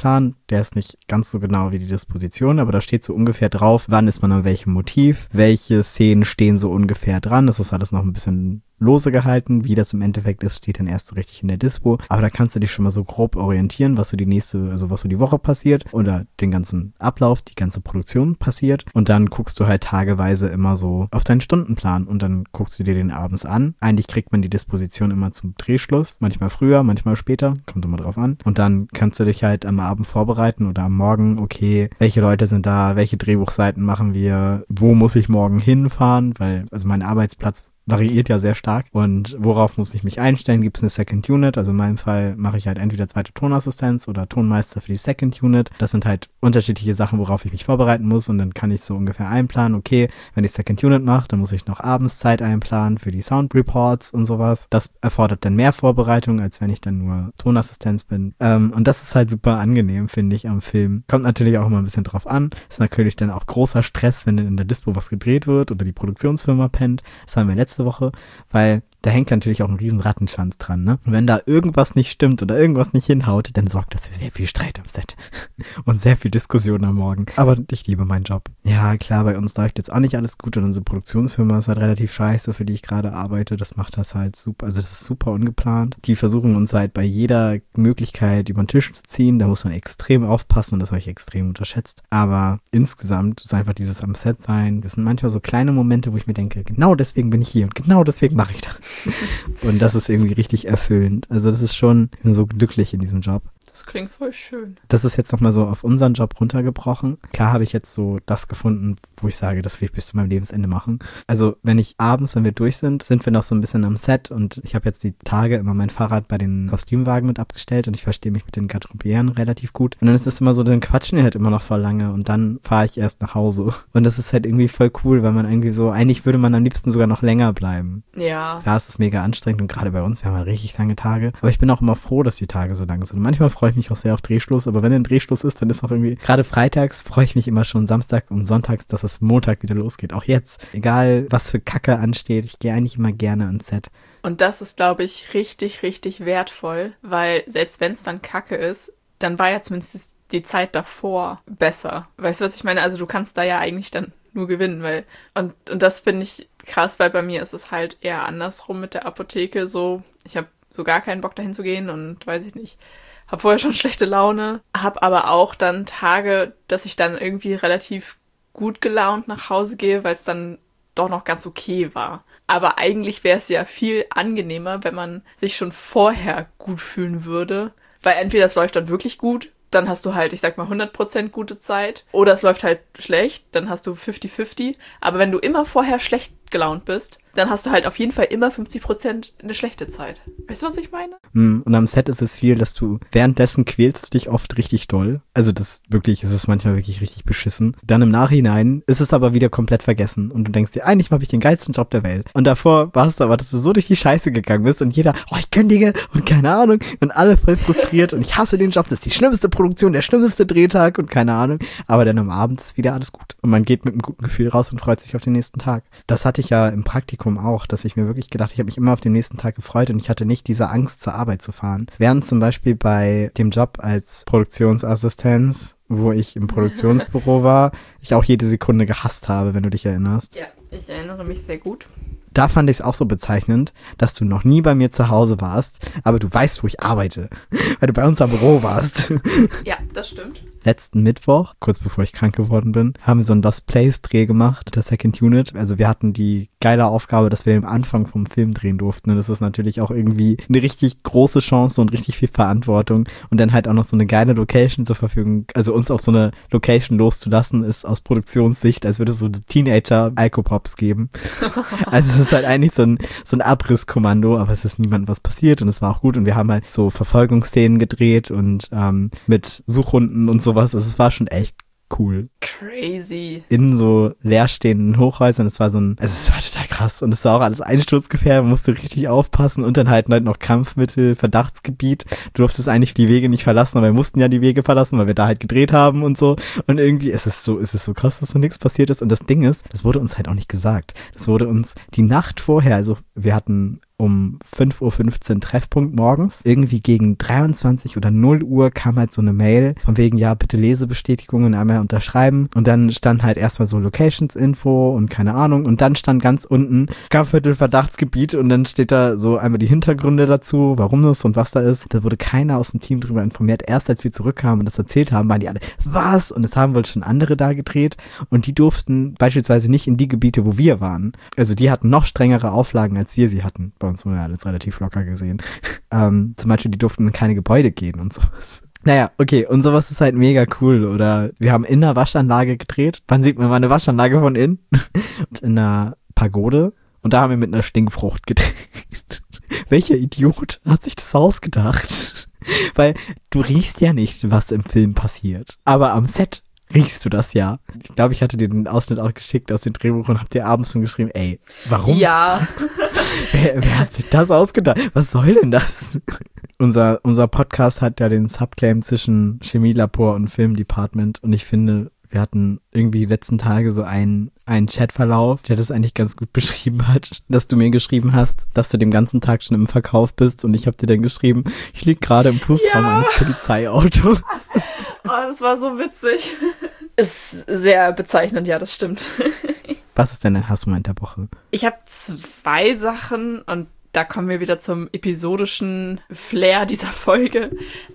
der ist nicht ganz so genau wie die Disposition, aber da steht so ungefähr drauf, wann ist man an welchem Motiv, welche Szenen stehen so ungefähr dran. Das ist alles noch ein bisschen lose gehalten. Wie das im Endeffekt ist, steht dann erst so richtig in der Dispo. Aber da kannst du dich schon mal so grob orientieren, was so was so die Woche passiert oder den ganzen Ablauf, die ganze Produktion passiert. Und dann guckst du halt tageweise immer so auf deinen Stundenplan und dann guckst du dir den abends an. Eigentlich kriegt man die Disposition immer zum Drehschluss. Manchmal früher, manchmal später. Kommt immer drauf an. Und dann kannst du dich halt am Abend vorbereiten oder am Morgen, okay, welche Leute sind da, welche Drehbuchseiten machen wir, wo muss ich morgen hinfahren, weil, also mein Arbeitsplatz variiert ja sehr stark. Und worauf muss ich mich einstellen? Gibt es eine Second Unit? Also in meinem Fall mache ich halt entweder zweite Tonassistenz oder Tonmeister für die Second Unit. Das sind halt unterschiedliche Sachen, worauf ich mich vorbereiten muss. Und dann kann ich so ungefähr einplanen, okay, wenn ich Second Unit mache, dann muss ich noch abends Zeit einplanen für die Sound Reports und sowas. Das erfordert dann mehr Vorbereitung, als wenn ich dann nur Tonassistenz bin. Und das ist halt super angenehm, finde ich, am Film. Kommt natürlich auch immer ein bisschen drauf an. Ist natürlich dann auch großer Stress, wenn in der Dispo was gedreht wird oder die Produktionsfirma pennt. Das haben wir letzte Woche, weil da hängt natürlich auch ein riesen Rattenschwanz dran, ne? Und wenn da irgendwas nicht stimmt oder irgendwas nicht hinhaut, dann sorgt das für sehr viel Streit am Set und sehr viel Diskussion am Morgen. Aber ich liebe meinen Job. Ja, klar, bei uns läuft jetzt auch nicht alles gut und unsere Produktionsfirma ist halt relativ scheiße, für die ich gerade arbeite. Das macht das halt super, also das ist super ungeplant. Die versuchen uns halt bei jeder Möglichkeit über den Tisch zu ziehen. Da muss man extrem aufpassen und das habe ich extrem unterschätzt. Aber insgesamt ist einfach dieses am Set sein. Das sind manchmal so kleine Momente, wo ich mir denke, genau deswegen bin ich hier und genau deswegen mache ich das. Und das ist irgendwie richtig erfüllend. Also das ist schon, ich bin so glücklich in diesem Job. Das klingt voll schön. Das ist jetzt nochmal so auf unseren Job runtergebrochen. Klar habe ich jetzt so das gefunden, wo ich sage, das will ich bis zu meinem Lebensende machen. Also wenn ich abends, wenn wir durch sind wir noch so ein bisschen am Set und ich habe jetzt die Tage immer mein Fahrrad bei den Kostümwagen mit abgestellt und ich verstehe mich mit den Garderobieren relativ gut. Und dann ist es immer so, dann quatschen wir halt immer noch voll lange und dann fahre ich erst nach Hause. Und das ist halt irgendwie voll cool, weil man irgendwie so, eigentlich würde man am liebsten sogar noch länger bleiben. Ja. Klar, es ist mega anstrengend und gerade bei uns, wir haben halt richtig lange Tage. Aber ich bin auch immer froh, dass die Tage so lang sind. Manchmal freue ich mich auch sehr auf Drehschluss, aber wenn ein Drehschluss ist, dann ist auch irgendwie, gerade freitags freue ich mich immer schon Samstag und sonntags, dass es Montag wieder losgeht. Auch jetzt. Egal, was für Kacke ansteht, ich gehe eigentlich immer gerne ans Set. Und das ist, glaube ich, richtig, richtig wertvoll, weil selbst wenn es dann Kacke ist, dann war ja zumindest die Zeit davor besser. Weißt du, was ich meine? Also du kannst da ja eigentlich dann nur gewinnen, weil und das finde ich krass, weil bei mir ist es halt eher andersrum mit der Apotheke so. Ich habe so gar keinen Bock dahin zu gehen und weiß ich nicht, habe vorher schon schlechte Laune, habe aber auch dann Tage, dass ich dann irgendwie relativ gut gelaunt nach Hause gehe, weil es dann doch noch ganz okay war. Aber eigentlich wäre es ja viel angenehmer, wenn man sich schon vorher gut fühlen würde, weil entweder es läuft dann wirklich gut, dann hast du halt, ich sag mal, 100% gute Zeit, oder es läuft halt schlecht, dann hast du 50-50, aber wenn du immer vorher schlecht gelaunt bist, dann hast du halt auf jeden Fall immer 50% eine schlechte Zeit. Weißt du, was ich meine? Und am Set ist es viel, dass du währenddessen quälst dich oft richtig doll. Also es ist manchmal wirklich richtig beschissen. Dann im Nachhinein ist es aber wieder komplett vergessen und du denkst dir, eigentlich habe ich den geilsten Job der Welt. Und davor warst du aber, dass du so durch die Scheiße gegangen bist und jeder, ich kündige und keine Ahnung und alle voll frustriert und ich hasse den Job, das ist die schlimmste Produktion, der schlimmste Drehtag und keine Ahnung. Aber dann am Abend ist wieder alles gut und man geht mit einem guten Gefühl raus und freut sich auf den nächsten Tag. Das hatte ich ja im Praktikum auch, dass ich mir wirklich gedacht, ich habe mich immer auf den nächsten Tag gefreut und ich hatte nicht diese Angst, zur Arbeit zu fahren. Während zum Beispiel bei dem Job als Produktionsassistenz, wo ich im Produktionsbüro war, ich auch jede Sekunde gehasst habe, wenn du dich erinnerst. Ja, ich erinnere mich sehr gut. Da fand ich es auch so bezeichnend, dass du noch nie bei mir zu Hause warst, aber du weißt, wo ich arbeite, weil du bei uns am Büro warst. Ja, das stimmt. Letzten Mittwoch, kurz bevor ich krank geworden bin, haben wir so einen Lost Place-Dreh gemacht, der Second Unit. Also wir hatten die geile Aufgabe, dass wir den Anfang vom Film drehen durften. Und das ist natürlich auch irgendwie eine richtig große Chance und richtig viel Verantwortung. Und dann halt auch noch so eine geile Location zur Verfügung. Also uns auf so eine Location loszulassen, ist aus Produktionssicht, als würde es so Teenager Alkopops geben. Also es ist halt eigentlich so ein Abrisskommando, aber es ist niemandem was passiert und es war auch gut. Und wir haben halt so Verfolgungsszenen gedreht und mit Suchhunden und sowas. Also es war schon echt cool. Crazy. In so leerstehenden Hochhäusern. Es war total krass. Und es war auch alles einsturzgefährdet. Man musste richtig aufpassen. Und dann halt noch Kampfmittel, Verdachtsgebiet. Du durftest eigentlich die Wege nicht verlassen, aber wir mussten ja die Wege verlassen, weil wir da halt gedreht haben und so. Und irgendwie ist es so krass, dass so nichts passiert ist. Und das Ding ist, das wurde uns halt auch nicht gesagt. Das wurde uns die Nacht vorher, also wir hatten um 5:15 Uhr Treffpunkt morgens. Irgendwie gegen 23 oder 0 Uhr kam halt so eine Mail von wegen, ja, bitte Lesebestätigungen einmal unterschreiben. Und dann stand halt erstmal so Locations-Info und keine Ahnung. Und dann stand ganz unten Karviertel-Verdachtsgebiet und dann steht da so einmal die Hintergründe dazu, warum das und was da ist. Da wurde keiner aus dem Team drüber informiert. Erst als wir zurückkamen und das erzählt haben, waren die alle, was? Und es haben wohl schon andere da gedreht und die durften beispielsweise nicht in die Gebiete, wo wir waren. Also die hatten noch strengere Auflagen, als wir sie hatten. Bei uns wurde ja alles relativ locker gesehen. Zum Beispiel, die durften in keine Gebäude gehen und sowas. Naja, okay, und sowas ist halt mega cool. Oder wir haben in einer Waschanlage gedreht. Wann sieht man mal eine Waschanlage von innen? Und in einer Pagode. Und da haben wir mit einer Stinkfrucht gedreht. Welcher Idiot hat sich das ausgedacht? Weil du riechst ja nicht, was im Film passiert. Aber am Set riechst du das ja. Ich glaube, ich hatte dir den Ausschnitt auch geschickt aus dem Drehbuch und hab dir abends schon geschrieben, ey, warum? Ja. Wer hat sich das ausgedacht? Was soll denn das? Unser Podcast hat ja den Subclaim zwischen Chemielabor und Filmdepartment und ich finde, wir hatten irgendwie die letzten Tage so einen Chatverlauf, der das eigentlich ganz gut beschrieben hat, dass du mir geschrieben hast, dass du den ganzen Tag schon im Verkauf bist und ich habe dir dann geschrieben, ich lieg gerade im Fußraum eines Polizeiautos. Oh, das war so witzig. Ist sehr bezeichnend, ja, das stimmt. Was ist denn dein Hassmoment der Woche? Ich habe 2 Sachen und da kommen wir wieder zum episodischen Flair dieser Folge.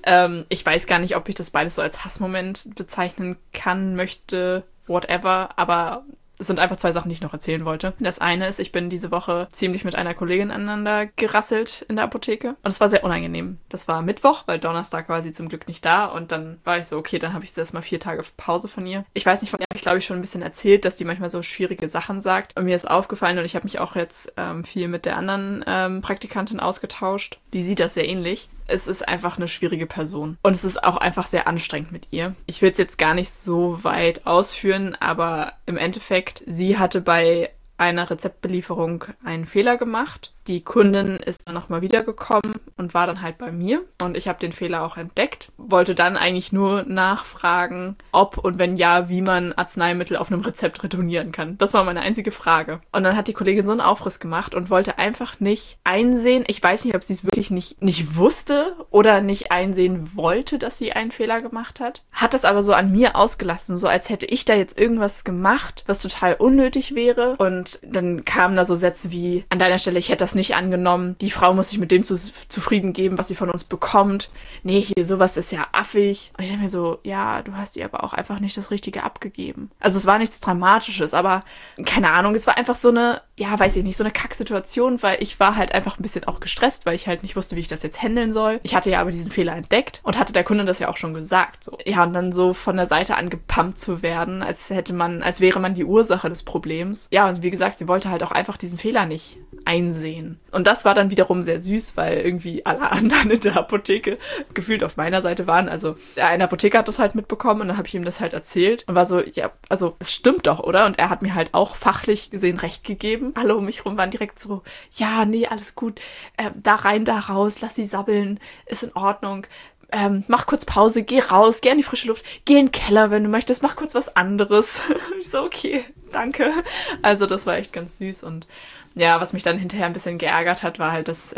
Ich weiß gar nicht, ob ich das beides so als Hassmoment bezeichnen kann, möchte, whatever, aber es sind einfach 2 Sachen, die ich noch erzählen wollte. Das eine ist, ich bin diese Woche ziemlich mit einer Kollegin aneinander gerasselt in der Apotheke. Und es war sehr unangenehm. Das war Mittwoch, weil Donnerstag war sie zum Glück nicht da. Und dann war ich so, okay, dann habe ich jetzt erstmal 4 Tage Pause von ihr. Ich weiß nicht, von ihr habe ich, glaube ich, schon ein bisschen erzählt, dass die manchmal so schwierige Sachen sagt. Und mir ist aufgefallen, und ich habe mich auch jetzt viel mit der anderen Praktikantin ausgetauscht. Die sieht das sehr ähnlich. Es ist einfach eine schwierige Person. Und es ist auch einfach sehr anstrengend mit ihr. Ich will es jetzt gar nicht so weit ausführen, aber im Endeffekt, sie hatte bei einer Rezeptbelieferung einen Fehler gemacht. Die Kundin ist dann nochmal wiedergekommen und war dann halt bei mir. Und ich habe den Fehler auch entdeckt. Wollte dann eigentlich nur nachfragen, ob und wenn ja, wie man Arzneimittel auf einem Rezept retournieren kann. Das war meine einzige Frage. Und dann hat die Kollegin so einen Aufriss gemacht und wollte einfach nicht einsehen. Ich weiß nicht, ob sie es wirklich nicht wusste oder nicht einsehen wollte, dass sie einen Fehler gemacht hat. Hat das aber so an mir ausgelassen, so als hätte ich da jetzt irgendwas gemacht, was total unnötig wäre. Und dann kamen da so Sätze wie, an deiner Stelle, ich hätte das nicht angenommen. Die Frau muss sich mit dem zufrieden geben, was sie von uns bekommt. Nee, hier, sowas ist ja affig. Und ich dachte mir so, ja, du hast ihr aber auch einfach nicht das Richtige abgegeben. Also es war nichts Dramatisches, aber keine Ahnung, es war einfach so eine, ja, weiß ich nicht, so eine Kacksituation, weil ich war halt einfach ein bisschen auch gestresst, weil ich halt nicht wusste, wie ich das jetzt handeln soll. Ich hatte ja aber diesen Fehler entdeckt und hatte der Kundin das ja auch schon gesagt. So. Ja, und dann so von der Seite angepumpt zu werden, als wäre man die Ursache des Problems. Ja, und wie gesagt, sie wollte halt auch einfach diesen Fehler nicht einsehen. Und das war dann wiederum sehr süß, weil irgendwie alle anderen in der Apotheke gefühlt auf meiner Seite waren. Also ein Apotheker hat das halt mitbekommen und dann habe ich ihm das halt erzählt und war so, ja, also es stimmt doch, oder? Und er hat mir halt auch fachlich gesehen recht gegeben. Alle um mich rum waren direkt so, ja, nee, alles gut, da rein, da raus, lass sie sabbeln, ist in Ordnung. Mach kurz Pause, geh raus, geh in die frische Luft, geh in den Keller, wenn du möchtest, mach kurz was anderes. Ich so, okay, danke. Also das war echt ganz süß und ja, was mich dann hinterher ein bisschen geärgert hat, war halt, dass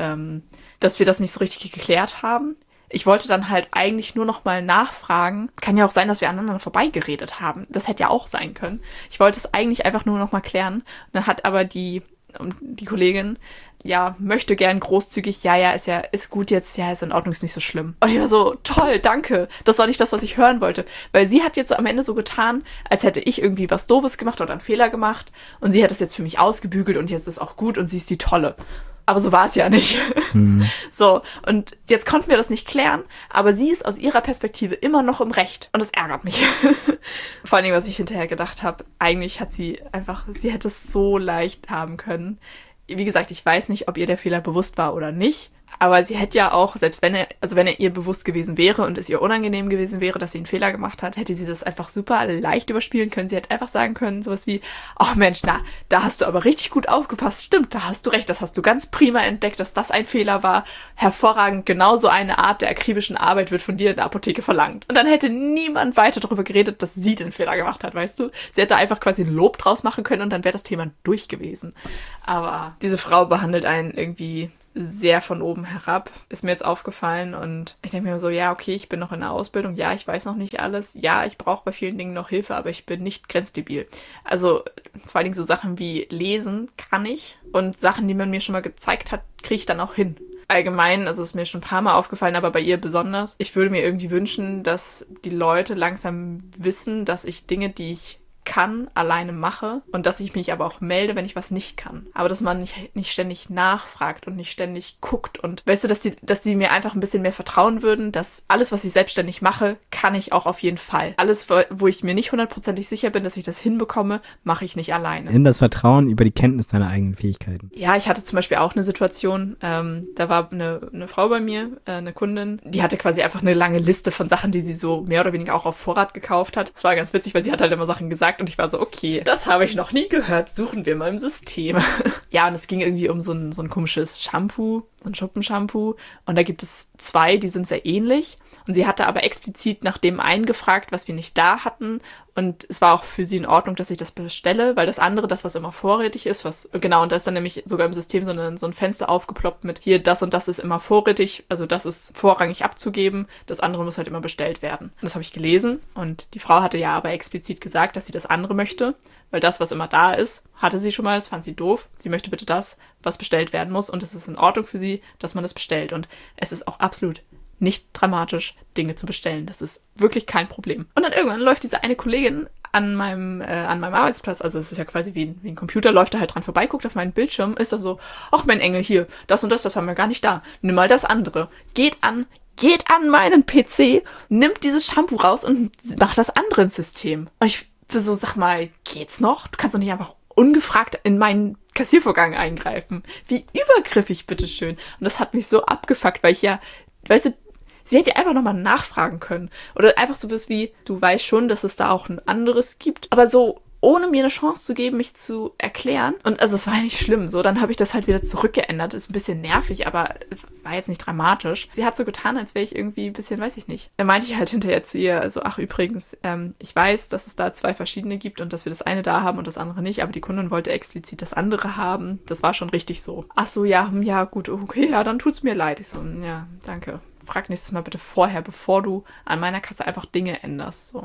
wir das nicht so richtig geklärt haben. Ich wollte dann halt eigentlich nur noch mal nachfragen. Kann ja auch sein, dass wir aneinander vorbeigeredet haben. Das hätte ja auch sein können. Ich wollte es eigentlich einfach nur noch mal klären. Und dann hat aber die Kollegin, ja, möchte gern großzügig, ist gut jetzt, ja, ist in Ordnung, ist nicht so schlimm. Und ich war so, toll, danke. Das war nicht das, was ich hören wollte. Weil sie hat jetzt so am Ende so getan, als hätte ich irgendwie was Doofes gemacht oder einen Fehler gemacht. Und sie hat das jetzt für mich ausgebügelt und jetzt ist auch gut und sie ist die Tolle. Aber so war es ja nicht. Mhm. So, und jetzt konnten wir das nicht klären, aber sie ist aus ihrer Perspektive immer noch im Recht. Und das ärgert mich. Vor allem, was ich hinterher gedacht habe, eigentlich hat sie hätte es so leicht haben können. Wie gesagt, ich weiß nicht, ob ihr der Fehler bewusst war oder nicht. Aber sie hätte ja auch, selbst wenn er ihr bewusst gewesen wäre und es ihr unangenehm gewesen wäre, dass sie einen Fehler gemacht hat, hätte sie das einfach super leicht überspielen können. Sie hätte einfach sagen können, sowas wie, ach Mensch, da hast du aber richtig gut aufgepasst. Stimmt, da hast du recht, das hast du ganz prima entdeckt, dass das ein Fehler war. Hervorragend, genauso eine Art der akribischen Arbeit wird von dir in der Apotheke verlangt. Und dann hätte niemand weiter darüber geredet, dass sie den Fehler gemacht hat, weißt du? Sie hätte einfach quasi ein Lob draus machen können und dann wäre das Thema durch gewesen. Aber diese Frau behandelt einen irgendwie sehr von oben herab, ist mir jetzt aufgefallen. Und ich denke mir so, ja, okay, ich bin noch in der Ausbildung. Ja, ich weiß noch nicht alles. Ja, ich brauche bei vielen Dingen noch Hilfe, aber ich bin nicht grenzdebil. Also vor allen Dingen so Sachen wie Lesen kann ich. Und Sachen, die man mir schon mal gezeigt hat, kriege ich dann auch hin. Allgemein, also ist mir schon ein paar Mal aufgefallen, aber bei ihr besonders. Ich würde mir irgendwie wünschen, dass die Leute langsam wissen, dass ich Dinge, die ich kann, alleine mache und dass ich mich aber auch melde, wenn ich was nicht kann. Aber dass man nicht ständig nachfragt und nicht ständig guckt und weißt du, dass die mir einfach ein bisschen mehr vertrauen würden, dass alles, was ich selbstständig mache, kann ich auch auf jeden Fall. Alles, wo ich mir nicht hundertprozentig sicher bin, dass ich das hinbekomme, mache ich nicht alleine. In das Vertrauen über die Kenntnis deiner eigenen Fähigkeiten. Ja, ich hatte zum Beispiel auch eine Situation, da war eine Frau bei mir, eine Kundin, die hatte quasi einfach eine lange Liste von Sachen, die sie so mehr oder weniger auch auf Vorrat gekauft hat. Das war ganz witzig, weil sie hat halt immer Sachen gesagt und ich war so, okay, das habe ich noch nie gehört, suchen wir mal im System. Ja, und es ging irgendwie um so ein komisches Shampoo, so ein Schuppenshampoo und da gibt es 2, die sind sehr ähnlich und sie hatte aber explizit nach dem einen gefragt, was wir nicht da hatten und es war auch für sie in Ordnung, dass ich das bestelle, weil das andere, das was immer vorrätig ist, genau, und da ist dann nämlich sogar im System so ein Fenster aufgeploppt mit hier, das und das ist immer vorrätig, also das ist vorrangig abzugeben, das andere muss halt immer bestellt werden. Und das habe ich gelesen und die Frau hatte ja aber explizit gesagt, dass sie das andere möchte, weil das, was immer da ist, hatte sie schon mal, das fand sie doof. Sie möchte bitte das, was bestellt werden muss und es ist in Ordnung für sie, dass man das bestellt und es ist auch absolut nicht dramatisch, Dinge zu bestellen. Das ist wirklich kein Problem. Und dann irgendwann läuft diese eine Kollegin an meinem Arbeitsplatz, also es ist ja quasi wie ein Computer, läuft da halt dran vorbei, guckt auf meinen Bildschirm, ist da so, ach mein Engel, hier, das und das haben wir gar nicht da. Nimm mal das andere. Geht an meinen PC, nimmt dieses Shampoo raus und macht das andere ins System. Und ich so, sag mal, geht's noch? Du kannst doch nicht einfach ungefragt in meinen Kassiervorgang eingreifen. Wie übergriffig, bitteschön. Und das hat mich so abgefuckt, weil ich ja, weißt du, sie hätte ja einfach nochmal nachfragen können. Oder einfach so bist wie, du weißt schon, dass es da auch ein anderes gibt. Aber so, ohne mir eine Chance zu geben, mich zu erklären. Und also es war ja nicht schlimm. So, dann habe ich das halt wieder zurückgeändert. Ist ein bisschen nervig, aber war jetzt nicht dramatisch. Sie hat so getan, als wäre ich irgendwie ein bisschen, weiß ich nicht. Dann meinte ich halt hinterher zu ihr, also ach übrigens, ich weiß, dass es da 2 verschiedene gibt und dass wir das eine da haben und das andere nicht, aber die Kundin wollte explizit das andere haben. Das war schon richtig so. Ach so, ja, gut, okay, ja, dann tut's mir leid. Ich so, ja, danke. Frag nächstes Mal bitte vorher, bevor du an meiner Kasse einfach Dinge änderst. So.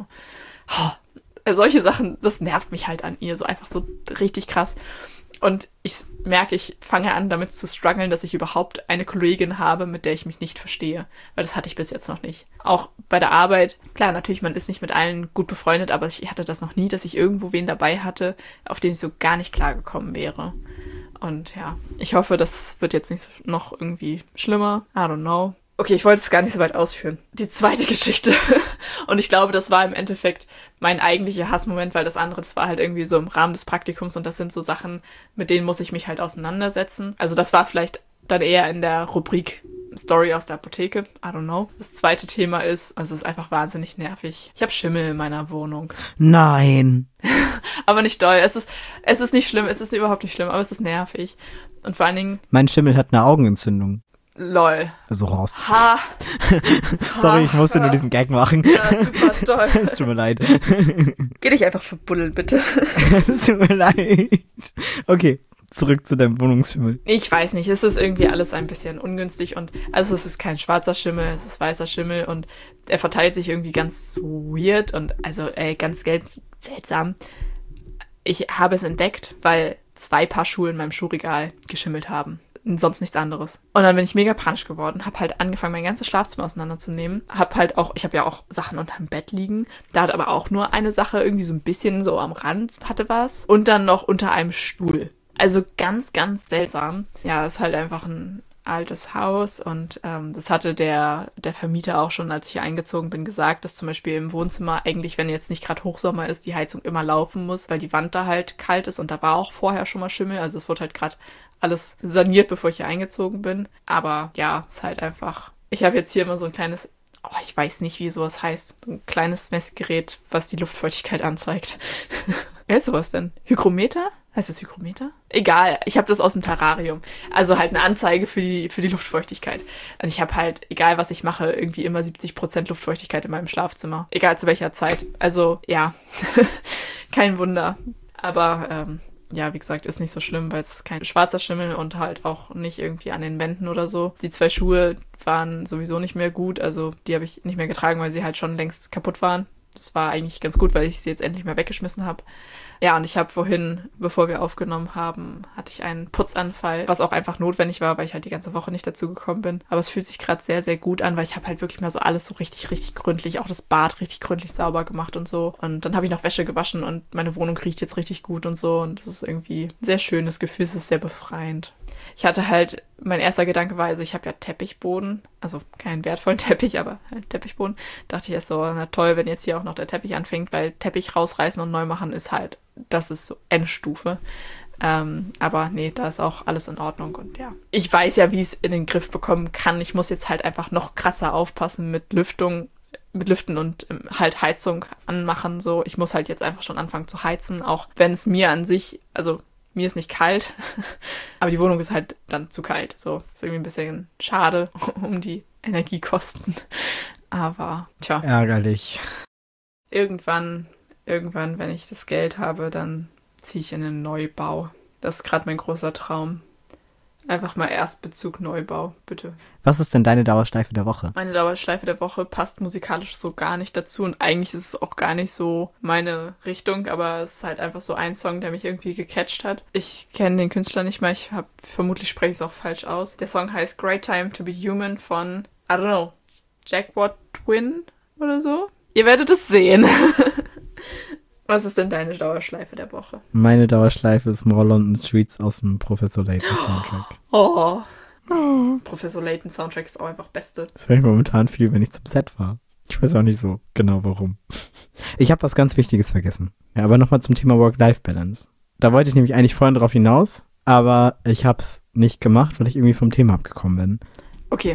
Solche Sachen, das nervt mich halt an ihr, so einfach so richtig krass. Und ich merke, ich fange an, damit zu strugglen, dass ich überhaupt eine Kollegin habe, mit der ich mich nicht verstehe. Weil das hatte ich bis jetzt noch nicht. Auch bei der Arbeit, klar, natürlich, man ist nicht mit allen gut befreundet, aber ich hatte das noch nie, dass ich irgendwo wen dabei hatte, auf den ich so gar nicht klargekommen wäre. Und ja, ich hoffe, das wird jetzt nicht noch irgendwie schlimmer. I don't know. Okay, ich wollte es gar nicht so weit ausführen. Die zweite Geschichte. Und ich glaube, das war im Endeffekt mein eigentlicher Hassmoment, weil das andere, das war halt irgendwie so im Rahmen des Praktikums und das sind so Sachen, mit denen muss ich mich halt auseinandersetzen. Also das war vielleicht dann eher in der Rubrik Story aus der Apotheke. I don't know. Das zweite Thema ist, also es ist einfach wahnsinnig nervig. Ich habe Schimmel in meiner Wohnung. Nein. Aber nicht doll. Es ist nicht schlimm. Es ist überhaupt nicht schlimm, aber es ist nervig. Und vor allen Dingen... Mein Schimmel hat eine Augenentzündung. Lol. Also Rost. Ha. Sorry, ich musste nur diesen Gag machen. Ja, super toll. Es tut mir leid. Geh dich einfach verbuddeln, bitte. Es tut mir leid. Okay, zurück zu deinem Wohnungsschimmel. Ich weiß nicht, es ist irgendwie alles ein bisschen ungünstig und also es ist kein schwarzer Schimmel, es ist weißer Schimmel und er verteilt sich irgendwie ganz weird und also ganz seltsam. Ich habe es entdeckt, weil 2 Paar Schuhe in meinem Schuhregal geschimmelt haben. Sonst nichts anderes. Und dann bin ich mega panisch geworden, habe halt angefangen, mein ganzes Schlafzimmer auseinanderzunehmen. Ich habe ja auch Sachen unterm Bett liegen. Da hat aber auch nur eine Sache irgendwie so ein bisschen so am Rand hatte was. Und dann noch unter einem Stuhl. Also ganz, ganz seltsam. Ja, ist halt einfach ein altes Haus und das hatte der Vermieter auch schon, als ich hier eingezogen bin, gesagt, dass zum Beispiel im Wohnzimmer eigentlich, wenn jetzt nicht gerade Hochsommer ist, die Heizung immer laufen muss, weil die Wand da halt kalt ist und da war auch vorher schon mal Schimmel. Also es wurde halt gerade alles saniert, bevor ich hier eingezogen bin. Aber ja, ist halt einfach... Ich habe jetzt hier immer so ein kleines... ich weiß nicht, wie sowas heißt. Ein kleines Messgerät, was die Luftfeuchtigkeit anzeigt. Wer ist sowas denn? Hygrometer? Heißt das Hygrometer? Egal, ich habe das aus dem Terrarium. Also halt eine Anzeige für die Luftfeuchtigkeit. Und ich habe halt, egal was ich mache, irgendwie immer 70% Luftfeuchtigkeit in meinem Schlafzimmer. Egal zu welcher Zeit. Also ja, kein Wunder. Aber ja, wie gesagt, ist nicht so schlimm, weil es ist kein schwarzer Schimmel und halt auch nicht irgendwie an den Wänden oder so. Die 2 Schuhe waren sowieso nicht mehr gut, also die habe ich nicht mehr getragen, weil sie halt schon längst kaputt waren. Das war eigentlich ganz gut, weil ich sie jetzt endlich mal weggeschmissen habe. Ja, und ich habe vorhin, bevor wir aufgenommen haben, hatte ich einen Putzanfall, was auch einfach notwendig war, weil ich halt die ganze Woche nicht dazu gekommen bin. Aber es fühlt sich gerade sehr, sehr gut an, weil ich habe halt wirklich mal so alles so richtig, richtig gründlich, auch das Bad richtig gründlich sauber gemacht und so. Und dann habe ich noch Wäsche gewaschen und meine Wohnung riecht jetzt richtig gut und so. Und das ist irgendwie ein sehr schönes Gefühl, es ist sehr befreiend. Ich hatte halt, mein erster Gedanke war, also ich habe ja Teppichboden, also keinen wertvollen Teppich, aber halt Teppichboden. Dachte ich erst so, na toll, wenn jetzt hier auch noch der Teppich anfängt, weil Teppich rausreißen und neu machen ist halt, das ist so Endstufe. Aber nee, da ist auch alles in Ordnung und ja. Ich weiß ja, wie ich es in den Griff bekommen kann. Ich muss jetzt halt einfach noch krasser aufpassen mit Lüften und halt Heizung anmachen. So, ich muss halt jetzt einfach schon anfangen zu heizen, auch wenn es mir an sich, also mir ist nicht kalt, aber die Wohnung ist halt dann zu kalt. So, ist irgendwie ein bisschen schade um die Energiekosten. Aber, tja. Ärgerlich. Irgendwann, wenn ich das Geld habe, dann ziehe ich in einen Neubau. Das ist gerade mein großer Traum. Einfach mal Erstbezug Neubau, bitte. Was ist denn deine Dauerschleife der Woche? Meine Dauerschleife der Woche passt musikalisch so gar nicht dazu und eigentlich ist es auch gar nicht so meine Richtung, aber es ist halt einfach so ein Song, der mich irgendwie gecatcht hat. Ich kenne den Künstler nicht mehr, vermutlich spreche ich es auch falsch aus. Der Song heißt Great Time to be Human von, I don't know, Jack Twin oder so. Ihr werdet es sehen. Was ist denn deine Dauerschleife der Woche? Meine Dauerschleife ist More London Streets aus dem Professor Layton Soundtrack. Oh. Professor Layton Soundtrack ist auch einfach beste. Das höre ich momentan viel, wenn ich zum Set war. Ich weiß auch nicht so genau warum. Ich habe was ganz Wichtiges vergessen. Ja, aber nochmal zum Thema Work-Life-Balance. Da wollte ich nämlich eigentlich vorhin drauf hinaus, aber ich habe es nicht gemacht, weil ich irgendwie vom Thema abgekommen bin. Okay.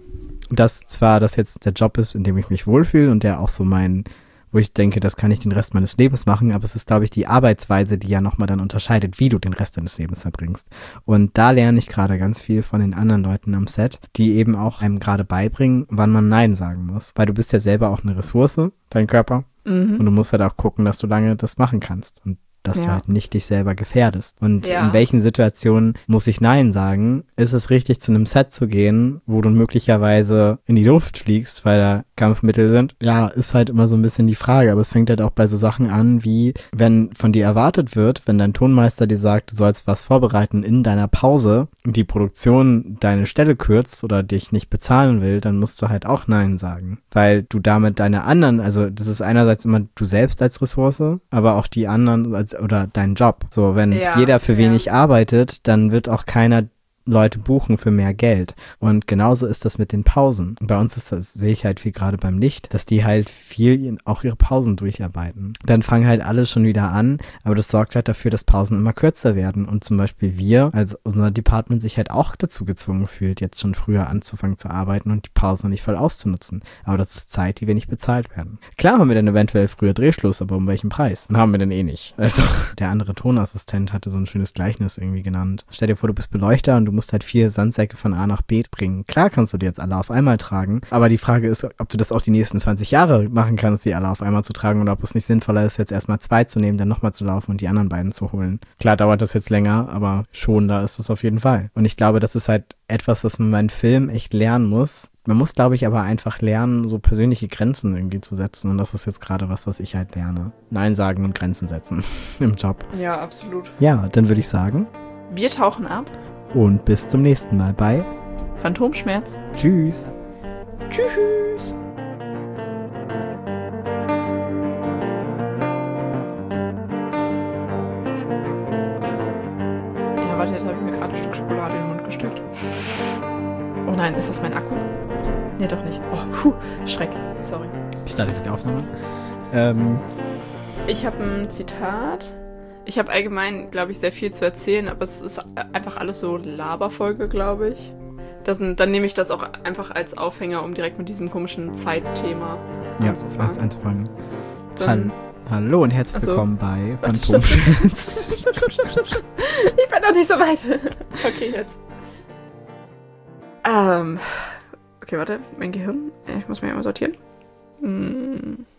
Dass zwar das jetzt der Job ist, in dem ich mich wohlfühle und der auch so wo ich denke, das kann ich den Rest meines Lebens machen, aber es ist, glaube ich, die Arbeitsweise, die ja nochmal dann unterscheidet, wie du den Rest deines Lebens verbringst. Und da lerne ich gerade ganz viel von den anderen Leuten am Set, die eben auch einem gerade beibringen, wann man Nein sagen muss. Weil du bist ja selber auch eine Ressource, dein Körper. Und du musst halt auch gucken, dass du lange das machen kannst. Und dass du halt nicht dich selber gefährdest. Und in welchen Situationen muss ich Nein sagen? Ist es richtig, zu einem Set zu gehen, wo du möglicherweise in die Luft fliegst, weil da Kampfmittel sind? Ja, ist halt immer so ein bisschen die Frage. Aber es fängt halt auch bei so Sachen an, wie wenn von dir erwartet wird, wenn dein Tonmeister dir sagt, du sollst was vorbereiten in deiner Pause und die Produktion deine Stelle kürzt oder dich nicht bezahlen will, dann musst du halt auch Nein sagen. Weil du damit deine anderen, also das ist einerseits immer du selbst als Ressource, aber auch die anderen oder dein Job. So, wenn jeder für wenig arbeitet, dann wird auch keiner Leute buchen für mehr Geld. Und genauso ist das mit den Pausen. Bei uns ist das, sehe ich halt viel gerade beim Licht, dass die halt viel auch ihre Pausen durcharbeiten. Dann fangen halt alle schon wieder an, aber das sorgt halt dafür, dass Pausen immer kürzer werden. Und zum Beispiel wir, als unser Department sich halt auch dazu gezwungen fühlt, jetzt schon früher anzufangen zu arbeiten und die Pausen nicht voll auszunutzen. Aber das ist Zeit, die wir nicht bezahlt werden. Klar haben wir dann eventuell früher Drehschluss, aber um welchen Preis? Dann haben wir dann eh nicht. Also, der andere Tonassistent hatte so ein schönes Gleichnis irgendwie genannt. Stell dir vor, du bist Beleuchter und du musst halt 4 Sandsäcke von A nach B bringen. Klar kannst du die jetzt alle auf einmal tragen, aber die Frage ist, ob du das auch die nächsten 20 Jahre machen kannst, die alle auf einmal zu tragen oder ob es nicht sinnvoller ist, jetzt erstmal 2 zu nehmen, dann nochmal zu laufen und die anderen beiden zu holen. Klar dauert das jetzt länger, aber schonender ist das auf jeden Fall. Und ich glaube, das ist halt etwas, was man beim Film echt lernen muss. Man muss, glaube ich, aber einfach lernen, so persönliche Grenzen irgendwie zu setzen. Und das ist jetzt gerade was ich halt lerne. Nein sagen und Grenzen setzen im Job. Ja, absolut. Ja, dann würde ich sagen, wir tauchen ab. Und bis zum nächsten Mal bei Phantomschmerz. Tschüss. Tschüss. Ja, warte, jetzt habe ich mir gerade ein Stück Schokolade in den Mund gesteckt. Oh nein, ist das mein Akku? Nee, doch nicht. Oh, Schreck. Sorry. Ich starte die Aufnahme. Ich habe ein Zitat. Ich habe allgemein, glaube ich, sehr viel zu erzählen, aber es ist einfach alles so Laberfolge, glaube ich. Dann nehme ich das auch einfach als Aufhänger, um direkt mit diesem komischen Zeitthema anzufangen. Hallo und herzlich willkommen bei Phantomschmerz. Ich bin noch nicht so weit. Okay, jetzt. Okay, warte. Mein Gehirn. Ich muss mich einmal sortieren.